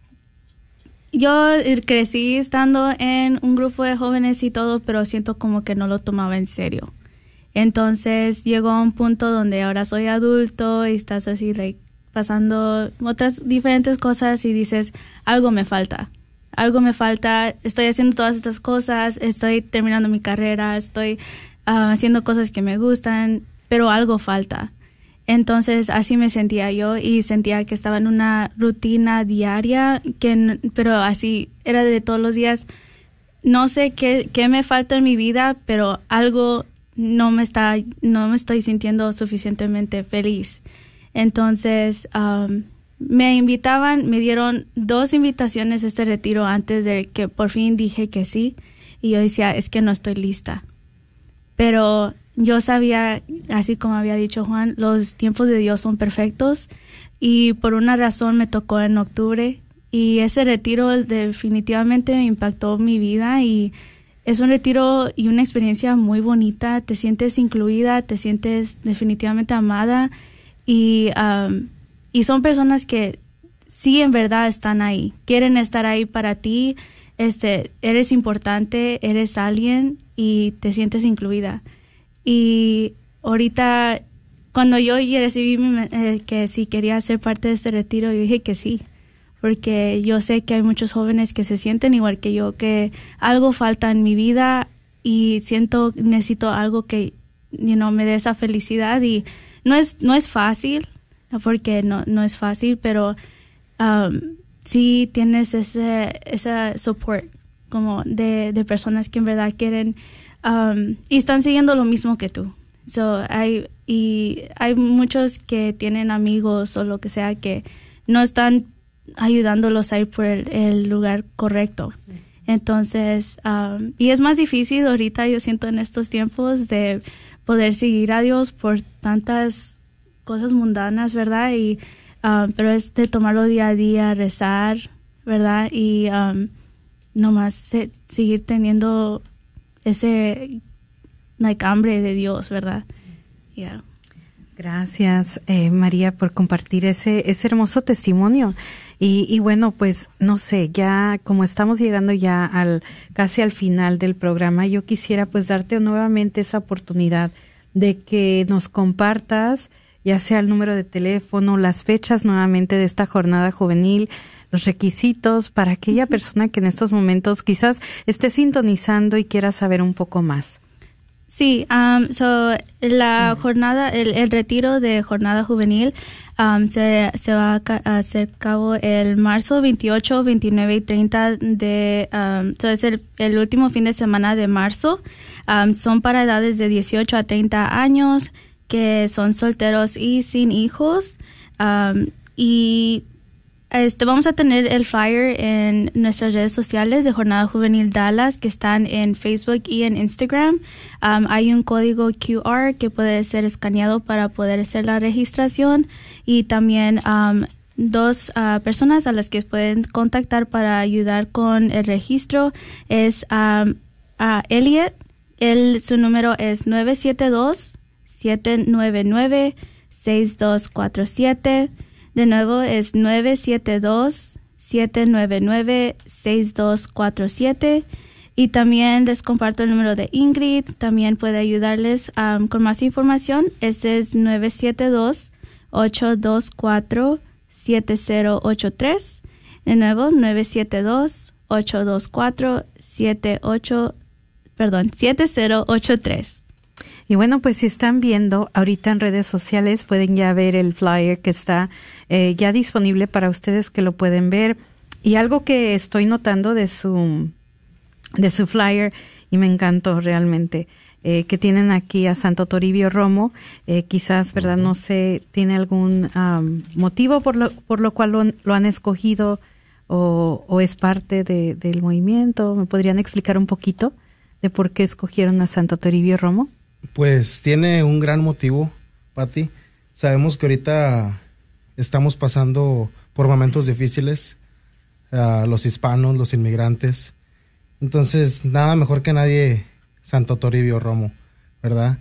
yo crecí estando en un grupo de jóvenes y todo, pero siento como que no lo tomaba en serio. Entonces llegó a un punto donde ahora soy adulto y estás así, like, pasando otras diferentes cosas y dices, algo me falta, algo me falta, estoy haciendo todas estas cosas, estoy terminando mi carrera, estoy uh, haciendo cosas que me gustan, pero algo falta. Entonces así me sentía yo y sentía que estaba en una rutina diaria, que, pero así era de todos los días. No sé qué, qué me falta en mi vida, pero algo no me está, no me estoy sintiendo suficientemente feliz. Entonces, um, me invitaban, me dieron dos invitaciones a este retiro antes de que por fin dije que sí. Y yo decía, es que no estoy lista. Pero yo sabía, así como había dicho Juan, los tiempos de Dios son perfectos. Y por una razón me tocó en octubre. Y ese retiro definitivamente me impactó mi vida. Y es un retiro y una experiencia muy bonita. Te sientes incluida, te sientes definitivamente amada. Y, um, y son personas que sí en verdad están ahí, quieren estar ahí para ti, este, eres importante, eres alguien y te sientes incluida. Y ahorita, cuando yo recibí eh, que si quería ser parte de este retiro, yo dije que sí, porque yo sé que hay muchos jóvenes que se sienten igual que yo, que algo falta en mi vida y siento, necesito algo que, you know, me dé esa felicidad. Y No es, no es fácil, porque no, no es fácil, pero um, sí tienes ese, ese support como de, de personas que en verdad quieren um, y están siguiendo lo mismo que tú. So, hay, y hay muchos que tienen amigos o lo que sea que no están ayudándolos a ir por el, el lugar correcto. Entonces, um, y es más difícil ahorita, yo siento, en estos tiempos de poder seguir a Dios por tantas cosas mundanas, ¿verdad? Y, um, pero es de tomarlo día a día, rezar, ¿verdad? Y um, nomás se, seguir teniendo ese like, hambre de Dios, ¿verdad? Yeah. Gracias, eh, María, por compartir ese, ese hermoso testimonio. Y, y bueno, pues, no sé, ya como estamos llegando ya al, casi al final del programa, yo quisiera pues darte nuevamente esa oportunidad de que nos compartas, ya sea el número de teléfono, las fechas nuevamente de esta jornada juvenil, los requisitos para aquella persona que en estos momentos quizás esté sintonizando y quiera saber un poco más. Sí, um, so, la jornada, el, el retiro de jornada juvenil um, se, se va a, ca- a hacer cabo el marzo veintiocho, veintinueve y treinta de, um, so es el, el último fin de semana de marzo. Um, son para edades de dieciocho a treinta años, que son solteros y sin hijos. Um, y Este, vamos a tener el flyer en nuestras redes sociales de Jornada Juvenil Dallas, que están en Facebook y en Instagram. Um, hay un código Q R que puede ser escaneado para poder hacer la registración, y también um, dos uh, personas a las que pueden contactar para ayudar con el registro es um, a Elliot. Él, su número es nueve siete dos, siete nueve nueve, seis dos cuatro siete. De nuevo es nueve siete dos, siete nueve nueve, seis dos cuatro siete. Y también les comparto el número de Ingrid. También puede ayudarles um, con más información. Ese es nueve siete dos, ocho dos cuatro, siete cero ocho tres. De nuevo, nueve siete dos, ocho dos cuatro, siete ocho, perdón, siete cero ocho tres. Y bueno, pues si están viendo ahorita en redes sociales, pueden ya ver el flyer que está eh, ya disponible para ustedes que lo pueden ver. Y algo que estoy notando de su... de su flyer, y me encantó realmente, eh, que tienen aquí a Santo Toribio Romo, eh, quizás, ¿verdad? No sé, ¿tiene algún um, motivo por lo, por lo cual lo, lo han escogido o, o es parte de, del movimiento? ¿Me podrían explicar un poquito de por qué escogieron a Santo Toribio Romo? Pues tiene un gran motivo, Pati. Sabemos que ahorita estamos pasando por momentos difíciles, uh, los hispanos, los inmigrantes. Entonces, nada mejor que nadie, Santo Toribio Romo, ¿verdad?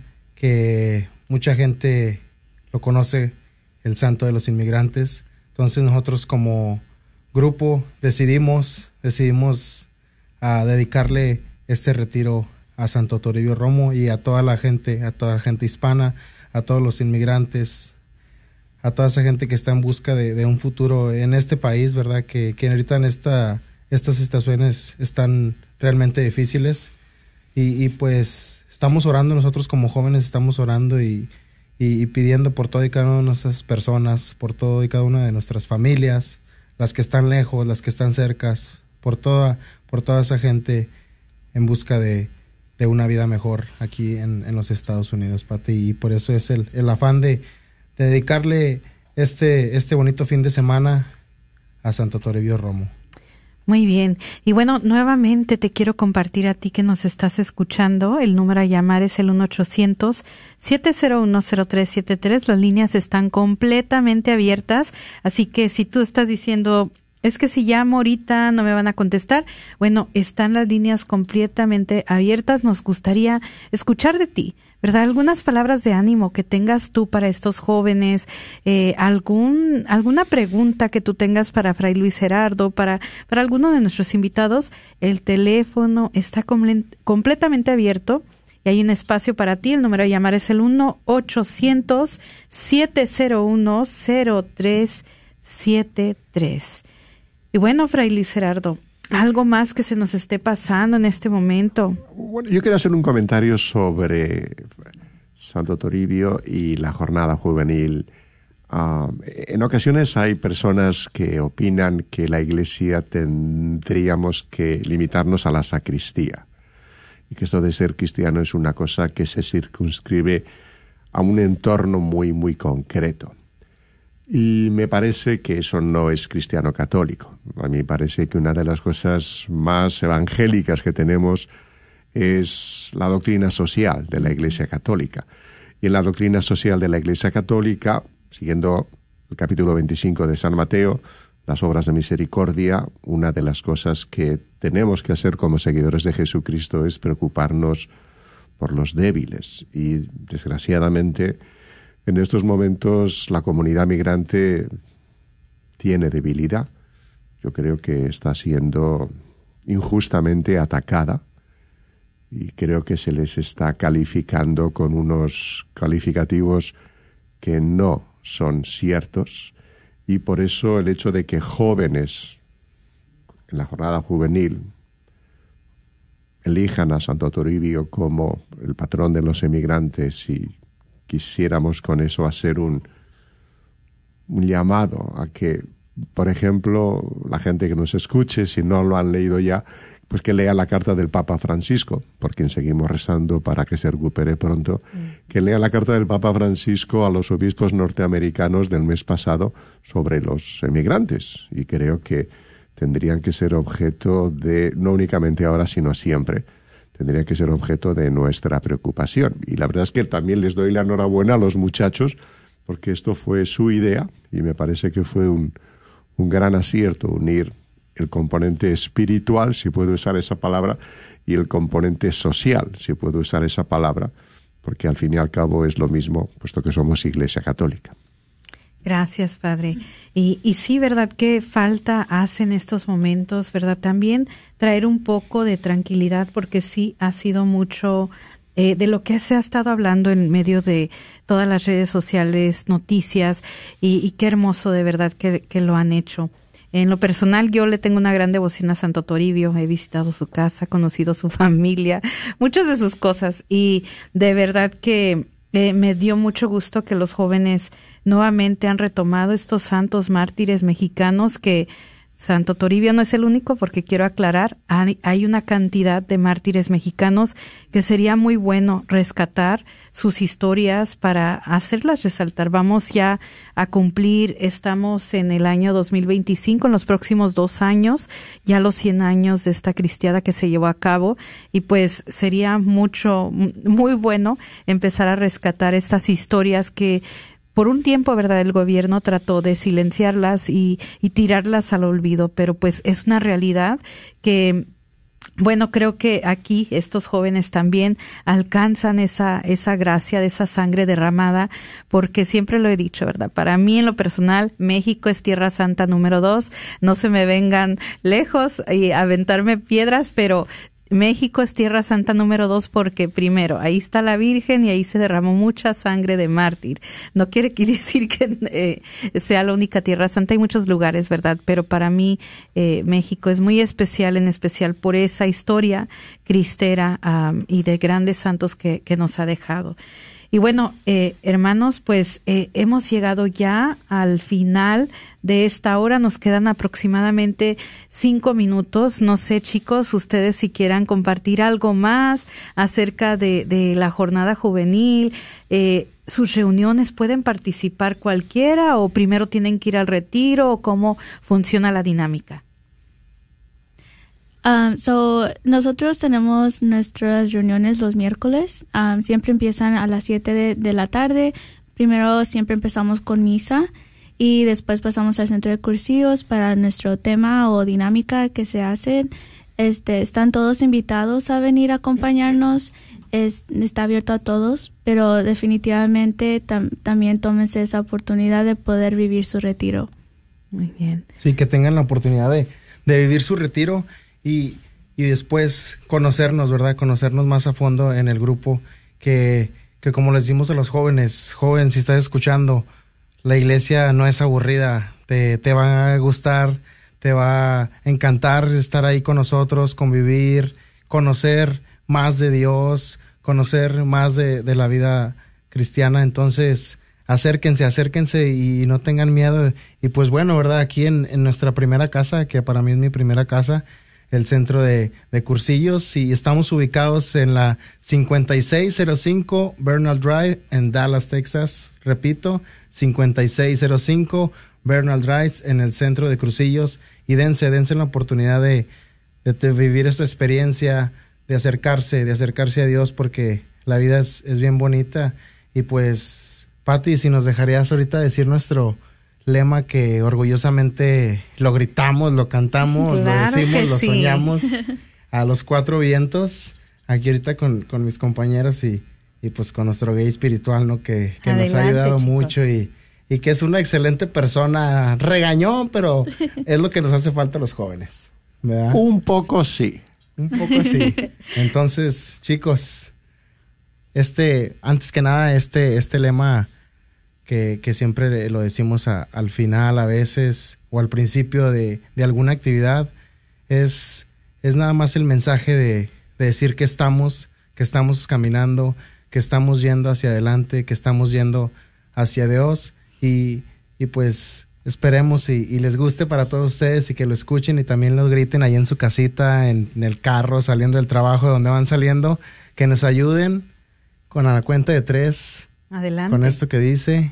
Que mucha gente lo conoce, el santo de los inmigrantes. Entonces, nosotros como grupo decidimos, decidimos a dedicarle este retiro a Santo Toribio Romo y a toda la gente, a toda la gente hispana, a todos los inmigrantes, a toda esa gente que está en busca de, de un futuro en este país, ¿verdad? Que, que ahorita en esta, estas situaciones están realmente difíciles y, y pues estamos orando, nosotros como jóvenes estamos orando y, y, y pidiendo por todo y cada una de nuestras personas, por todo y cada una de nuestras familias, las que están lejos, las que están cercas, por toda, por toda esa gente en busca de, de una vida mejor aquí en, en los Estados Unidos, Pati, y por eso es el, el afán de, de dedicarle este, este bonito fin de semana a Santo Toribio Romo. Muy bien. Y bueno, nuevamente te quiero compartir a ti que nos estás escuchando. El número a llamar es el uno ochocientos, siete cero uno, cero tres siete tres. Las líneas están completamente abiertas. Así que si tú estás diciendo, es que si llamo ahorita no me van a contestar, bueno, están las líneas completamente abiertas. Nos gustaría escuchar de ti, ¿verdad? Algunas palabras de ánimo que tengas tú para estos jóvenes, eh, algún, alguna pregunta que tú tengas para Fray Luis Gerardo, para, para alguno de nuestros invitados. El teléfono está comple- completamente abierto y hay un espacio para ti. El número a llamar es el uno ochocientos, siete cero uno, cero tres siete tres. Y bueno, Fray Luis Gerardo, ¿algo más que se nos esté pasando en este momento? Bueno, yo quiero hacer un comentario sobre Santo Toribio y la jornada juvenil. Uh, en ocasiones hay personas que opinan que la Iglesia tendríamos que limitarnos a la sacristía y que esto de ser cristiano es una cosa que se circunscribe a un entorno muy, muy concreto. Y me parece que eso no es cristiano católico. A mí me parece que una de las cosas más evangélicas que tenemos es la doctrina social de la Iglesia Católica. Y en la doctrina social de la Iglesia Católica, siguiendo el capítulo veinticinco de San Mateo, las obras de misericordia, una de las cosas que tenemos que hacer como seguidores de Jesucristo es preocuparnos por los débiles. Y desgraciadamente, en estos momentos la comunidad migrante tiene debilidad. Yo creo que está siendo injustamente atacada y creo que se les está calificando con unos calificativos que no son ciertos, y por eso el hecho de que jóvenes en la jornada juvenil elijan a Santo Toribio como el patrón de los emigrantes, y quisiéramos con eso hacer un, un llamado a que, por ejemplo, la gente que nos escuche, si no lo han leído ya, pues que lea la carta del Papa Francisco, por quien seguimos rezando para que se recupere pronto, mm. que lea la carta del Papa Francisco a los obispos norteamericanos del mes pasado sobre los emigrantes, y creo que tendrían que ser objeto de, no únicamente ahora, sino siempre, tendría que ser objeto de nuestra preocupación. Y la verdad es que también les doy la enhorabuena a los muchachos, porque esto fue su idea, y me parece que fue un, un gran acierto unir el componente espiritual, si puedo usar esa palabra, y el componente social, si puedo usar esa palabra, porque al fin y al cabo es lo mismo, puesto que somos Iglesia Católica. Gracias, Padre. Y, y sí, ¿verdad? ¿Qué falta hace en estos momentos, verdad? También traer un poco de tranquilidad, porque sí ha sido mucho eh, de lo que se ha estado hablando en medio de todas las redes sociales, noticias, y, y qué hermoso de verdad que, que lo han hecho. En lo personal, yo le tengo una gran devoción a Santo Toribio. He visitado su casa, conocido su familia, muchas de sus cosas, y de verdad que Eh, me dio mucho gusto que los jóvenes nuevamente han retomado estos santos mártires mexicanos, que Santo Toribio no es el único, porque quiero aclarar, hay, hay una cantidad de mártires mexicanos que sería muy bueno rescatar sus historias para hacerlas resaltar. Vamos ya a cumplir, estamos en el año dos mil veinticinco, en los próximos dos años, ya los cien años de esta cristiada que se llevó a cabo, y pues sería mucho, muy bueno empezar a rescatar estas historias que por un tiempo, ¿verdad?, el gobierno trató de silenciarlas y, y tirarlas al olvido, pero pues es una realidad que, bueno, creo que aquí estos jóvenes también alcanzan esa, esa gracia de esa sangre derramada, porque siempre lo he dicho, ¿verdad? Para mí, en lo personal, México es Tierra Santa número dos. No se me vengan lejos y aventarme piedras, pero México es Tierra Santa número dos porque, primero, ahí está la Virgen y ahí se derramó mucha sangre de mártir. No quiere decir que eh, sea la única Tierra Santa, hay muchos lugares, ¿verdad? Pero para mí eh, México es muy especial, en especial por esa historia cristera um, y de grandes santos que, que nos ha dejado. Y bueno, eh, hermanos, pues eh, hemos llegado ya al final de esta hora. Nos quedan aproximadamente cinco minutos. No sé, chicos, ustedes si quieran compartir algo más acerca de, de la jornada juvenil, eh, sus reuniones, ¿pueden participar cualquiera o primero tienen que ir al retiro, o cómo funciona la dinámica? Um, so, nosotros tenemos nuestras reuniones los miércoles. Um, siempre empiezan a las siete de, de la tarde. Primero siempre empezamos con misa y después pasamos al centro de cursillos para nuestro tema o dinámica que se hacen. Este, están todos invitados a venir a acompañarnos. Es, está abierto a todos, pero definitivamente tam, también tómense esa oportunidad de poder vivir su retiro. Muy bien. Sí, que tengan la oportunidad de, de vivir su retiro. Y, y después conocernos, ¿verdad? Conocernos más a fondo en el grupo, que, que como les decimos a los jóvenes, joven, si estás escuchando, la iglesia no es aburrida, te, te va a gustar, te va a encantar estar ahí con nosotros, convivir, conocer más de Dios, conocer más de, de la vida cristiana. Entonces, acérquense, acérquense y no tengan miedo. Y pues bueno, ¿verdad? Aquí en, en nuestra primera casa, que para mí es mi primera casa, el centro de, de cursillos, y estamos ubicados en la cincuenta y seis cero cinco Bernal Drive en Dallas, Texas. Repito, cincuenta y seis cero cinco Bernal Drive en el centro de cursillos, y dense, dense la oportunidad de, de, de vivir esta experiencia, de acercarse, de acercarse a Dios, porque la vida es, es bien bonita. Y pues, Pati, si nos dejarías ahorita decir nuestro lema, que orgullosamente lo gritamos, lo cantamos, claro, lo decimos, lo sí. soñamos a los cuatro vientos, aquí ahorita con, con mis compañeras y, y pues con nuestro gay espiritual, ¿no? Que, que nos ha ayudado, chicos, mucho y, y que es una excelente persona, regañón, pero es lo que nos hace falta a los jóvenes, ¿verdad? Un poco sí. Un poco sí. Entonces, chicos, este, antes que nada, este, este lema Que, que siempre lo decimos a, al final a veces o al principio de, de alguna actividad, es, es nada más el mensaje de, de decir que estamos, que estamos caminando, que estamos yendo hacia adelante, que estamos yendo hacia Dios, y, y pues esperemos y, y les guste para todos ustedes, y que lo escuchen y también lo griten ahí en su casita, en, en el carro, saliendo del trabajo, de donde van saliendo, que nos ayuden con la cuenta de tres. Adelante. Con esto que dice,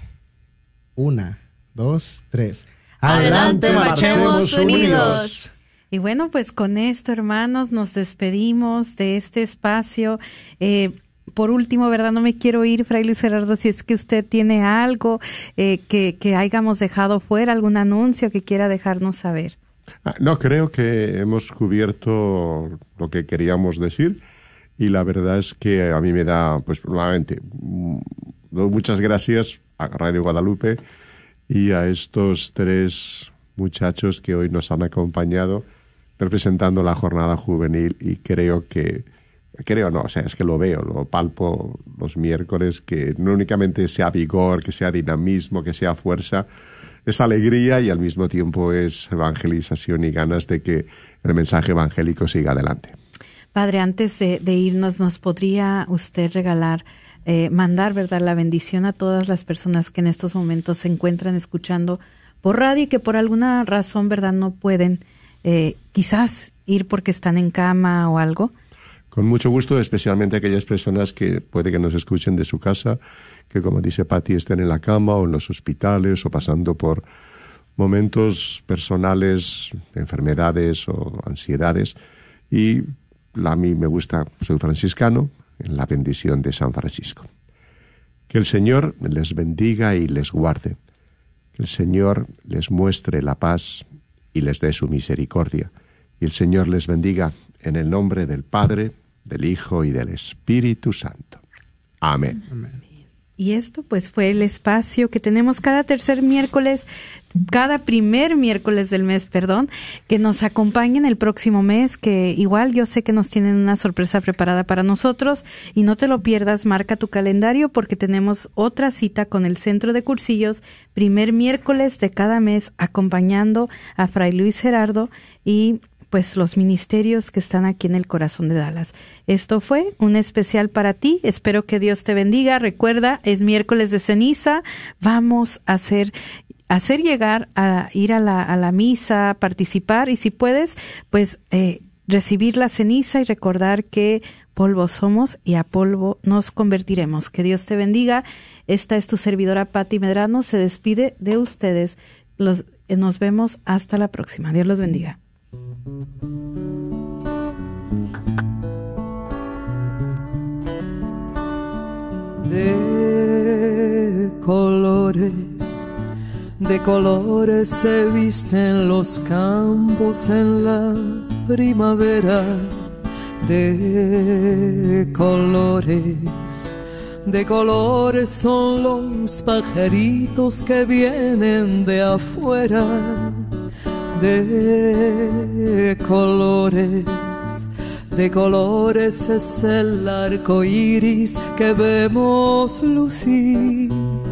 una, dos, tres. Adelante, Adelante marchemos unidos. Y bueno, pues con esto, hermanos, nos despedimos de este espacio. Eh, por último, ¿verdad? No me quiero ir, Fray Luis Gerardo, si es que usted tiene algo eh, que, que hayamos dejado fuera, algún anuncio que quiera dejarnos saber. Ah, no, creo que hemos cubierto lo que queríamos decir. y la verdad es que a mí me da, pues nuevamente, doy muchas gracias a Radio Guadalupe y a estos tres muchachos que hoy nos han acompañado representando la jornada juvenil, y creo que, creo no, o sea, es que lo veo, lo palpo los miércoles, que no únicamente sea vigor, que sea dinamismo, que sea fuerza, es alegría y al mismo tiempo es evangelización y ganas de que el mensaje evangélico siga adelante. Padre, antes de, de irnos, ¿nos podría usted regalar, eh, mandar, verdad, la bendición a todas las personas que en estos momentos se encuentran escuchando por radio y que por alguna razón, verdad, no pueden eh, quizás ir porque están en cama o algo? Con mucho gusto, especialmente aquellas personas que puede que nos escuchen de su casa, que como dice Patti, estén en la cama o en los hospitales o pasando por momentos personales, enfermedades o ansiedades. Y a mí me gusta, soy franciscano, en la bendición de San Francisco. Que el Señor les bendiga y les guarde. Que el Señor les muestre la paz y les dé su misericordia. Y el Señor les bendiga en el nombre del Padre, del Hijo y del Espíritu Santo. Amén. Amén. Y esto pues fue el espacio que tenemos cada tercer miércoles, cada primer miércoles del mes, perdón, que nos acompañen el próximo mes, que igual yo sé que nos tienen una sorpresa preparada para nosotros, y no te lo pierdas, marca tu calendario porque tenemos otra cita con el Centro de Cursillos, primer miércoles de cada mes, acompañando a Fray Luis Gerardo y pues los ministerios que están aquí en el corazón de Dallas. Esto fue un especial para ti. Espero que Dios te bendiga. Recuerda, es miércoles de ceniza. Vamos a hacer, hacer llegar a ir a la, a la misa, participar, y si puedes, pues eh, recibir la ceniza y recordar que polvo somos y a polvo nos convertiremos. Que Dios te bendiga. Esta es tu servidora Patti Medrano. Se despide de ustedes. Los, eh, nos vemos hasta la próxima. Dios los bendiga. De colores, de colores se visten los campos en la primavera. De colores, de colores son los pajaritos que vienen de afuera. De colores, de colores es el arco iris que vemos lucir.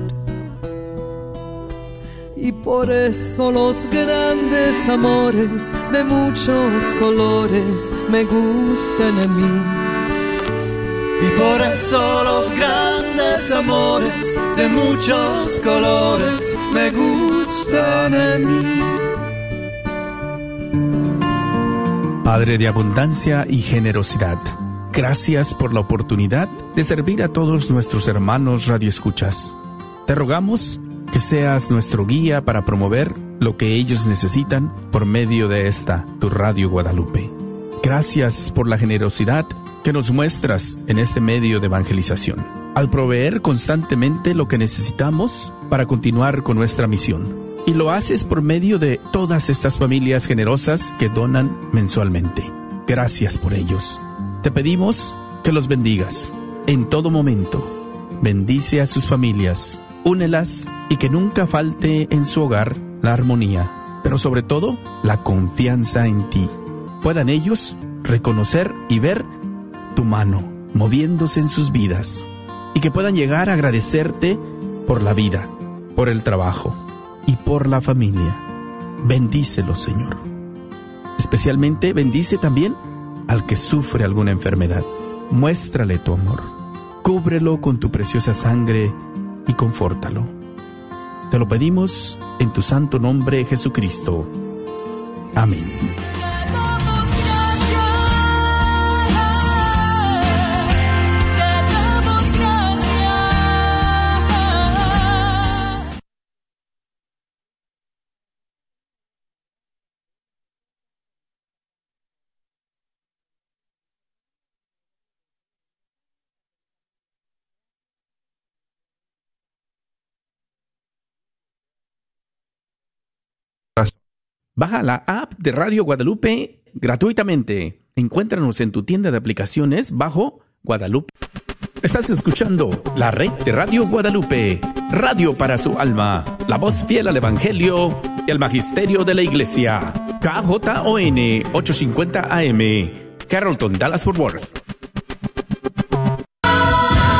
Y por eso los grandes amores de muchos colores me gustan a mí. Y por eso los grandes amores de muchos colores me gustan a mí. Padre de abundancia y generosidad, gracias por la oportunidad de servir a todos nuestros hermanos radioescuchas. Te rogamos que seas nuestro guía para promover lo que ellos necesitan por medio de esta, tu Radio Guadalupe. Gracias por la generosidad que nos muestras en este medio de evangelización, al proveer constantemente lo que necesitamos para continuar con nuestra misión. Y lo haces por medio de todas estas familias generosas que donan mensualmente. Gracias por ellos. Te pedimos que los bendigas en todo momento. Bendice a sus familias, únelas y que nunca falte en su hogar la armonía, pero sobre todo la confianza en ti. Puedan ellos reconocer y ver tu mano moviéndose en sus vidas, y que puedan llegar a agradecerte por la vida, por el trabajo y por la familia. Bendícelo, Señor. Especialmente bendice también al que sufre alguna enfermedad. Muéstrale tu amor. Cúbrelo con tu preciosa sangre y confórtalo. Te lo pedimos en tu santo nombre, Jesucristo. Amén. Baja la app de Radio Guadalupe gratuitamente. Encuéntranos en tu tienda de aplicaciones bajo Guadalupe. Estás escuchando la red de Radio Guadalupe, radio para su alma, la voz fiel al Evangelio y al Magisterio de la Iglesia. K J O N ochocientos cincuenta A M, Carrollton, Dallas, Fort Worth.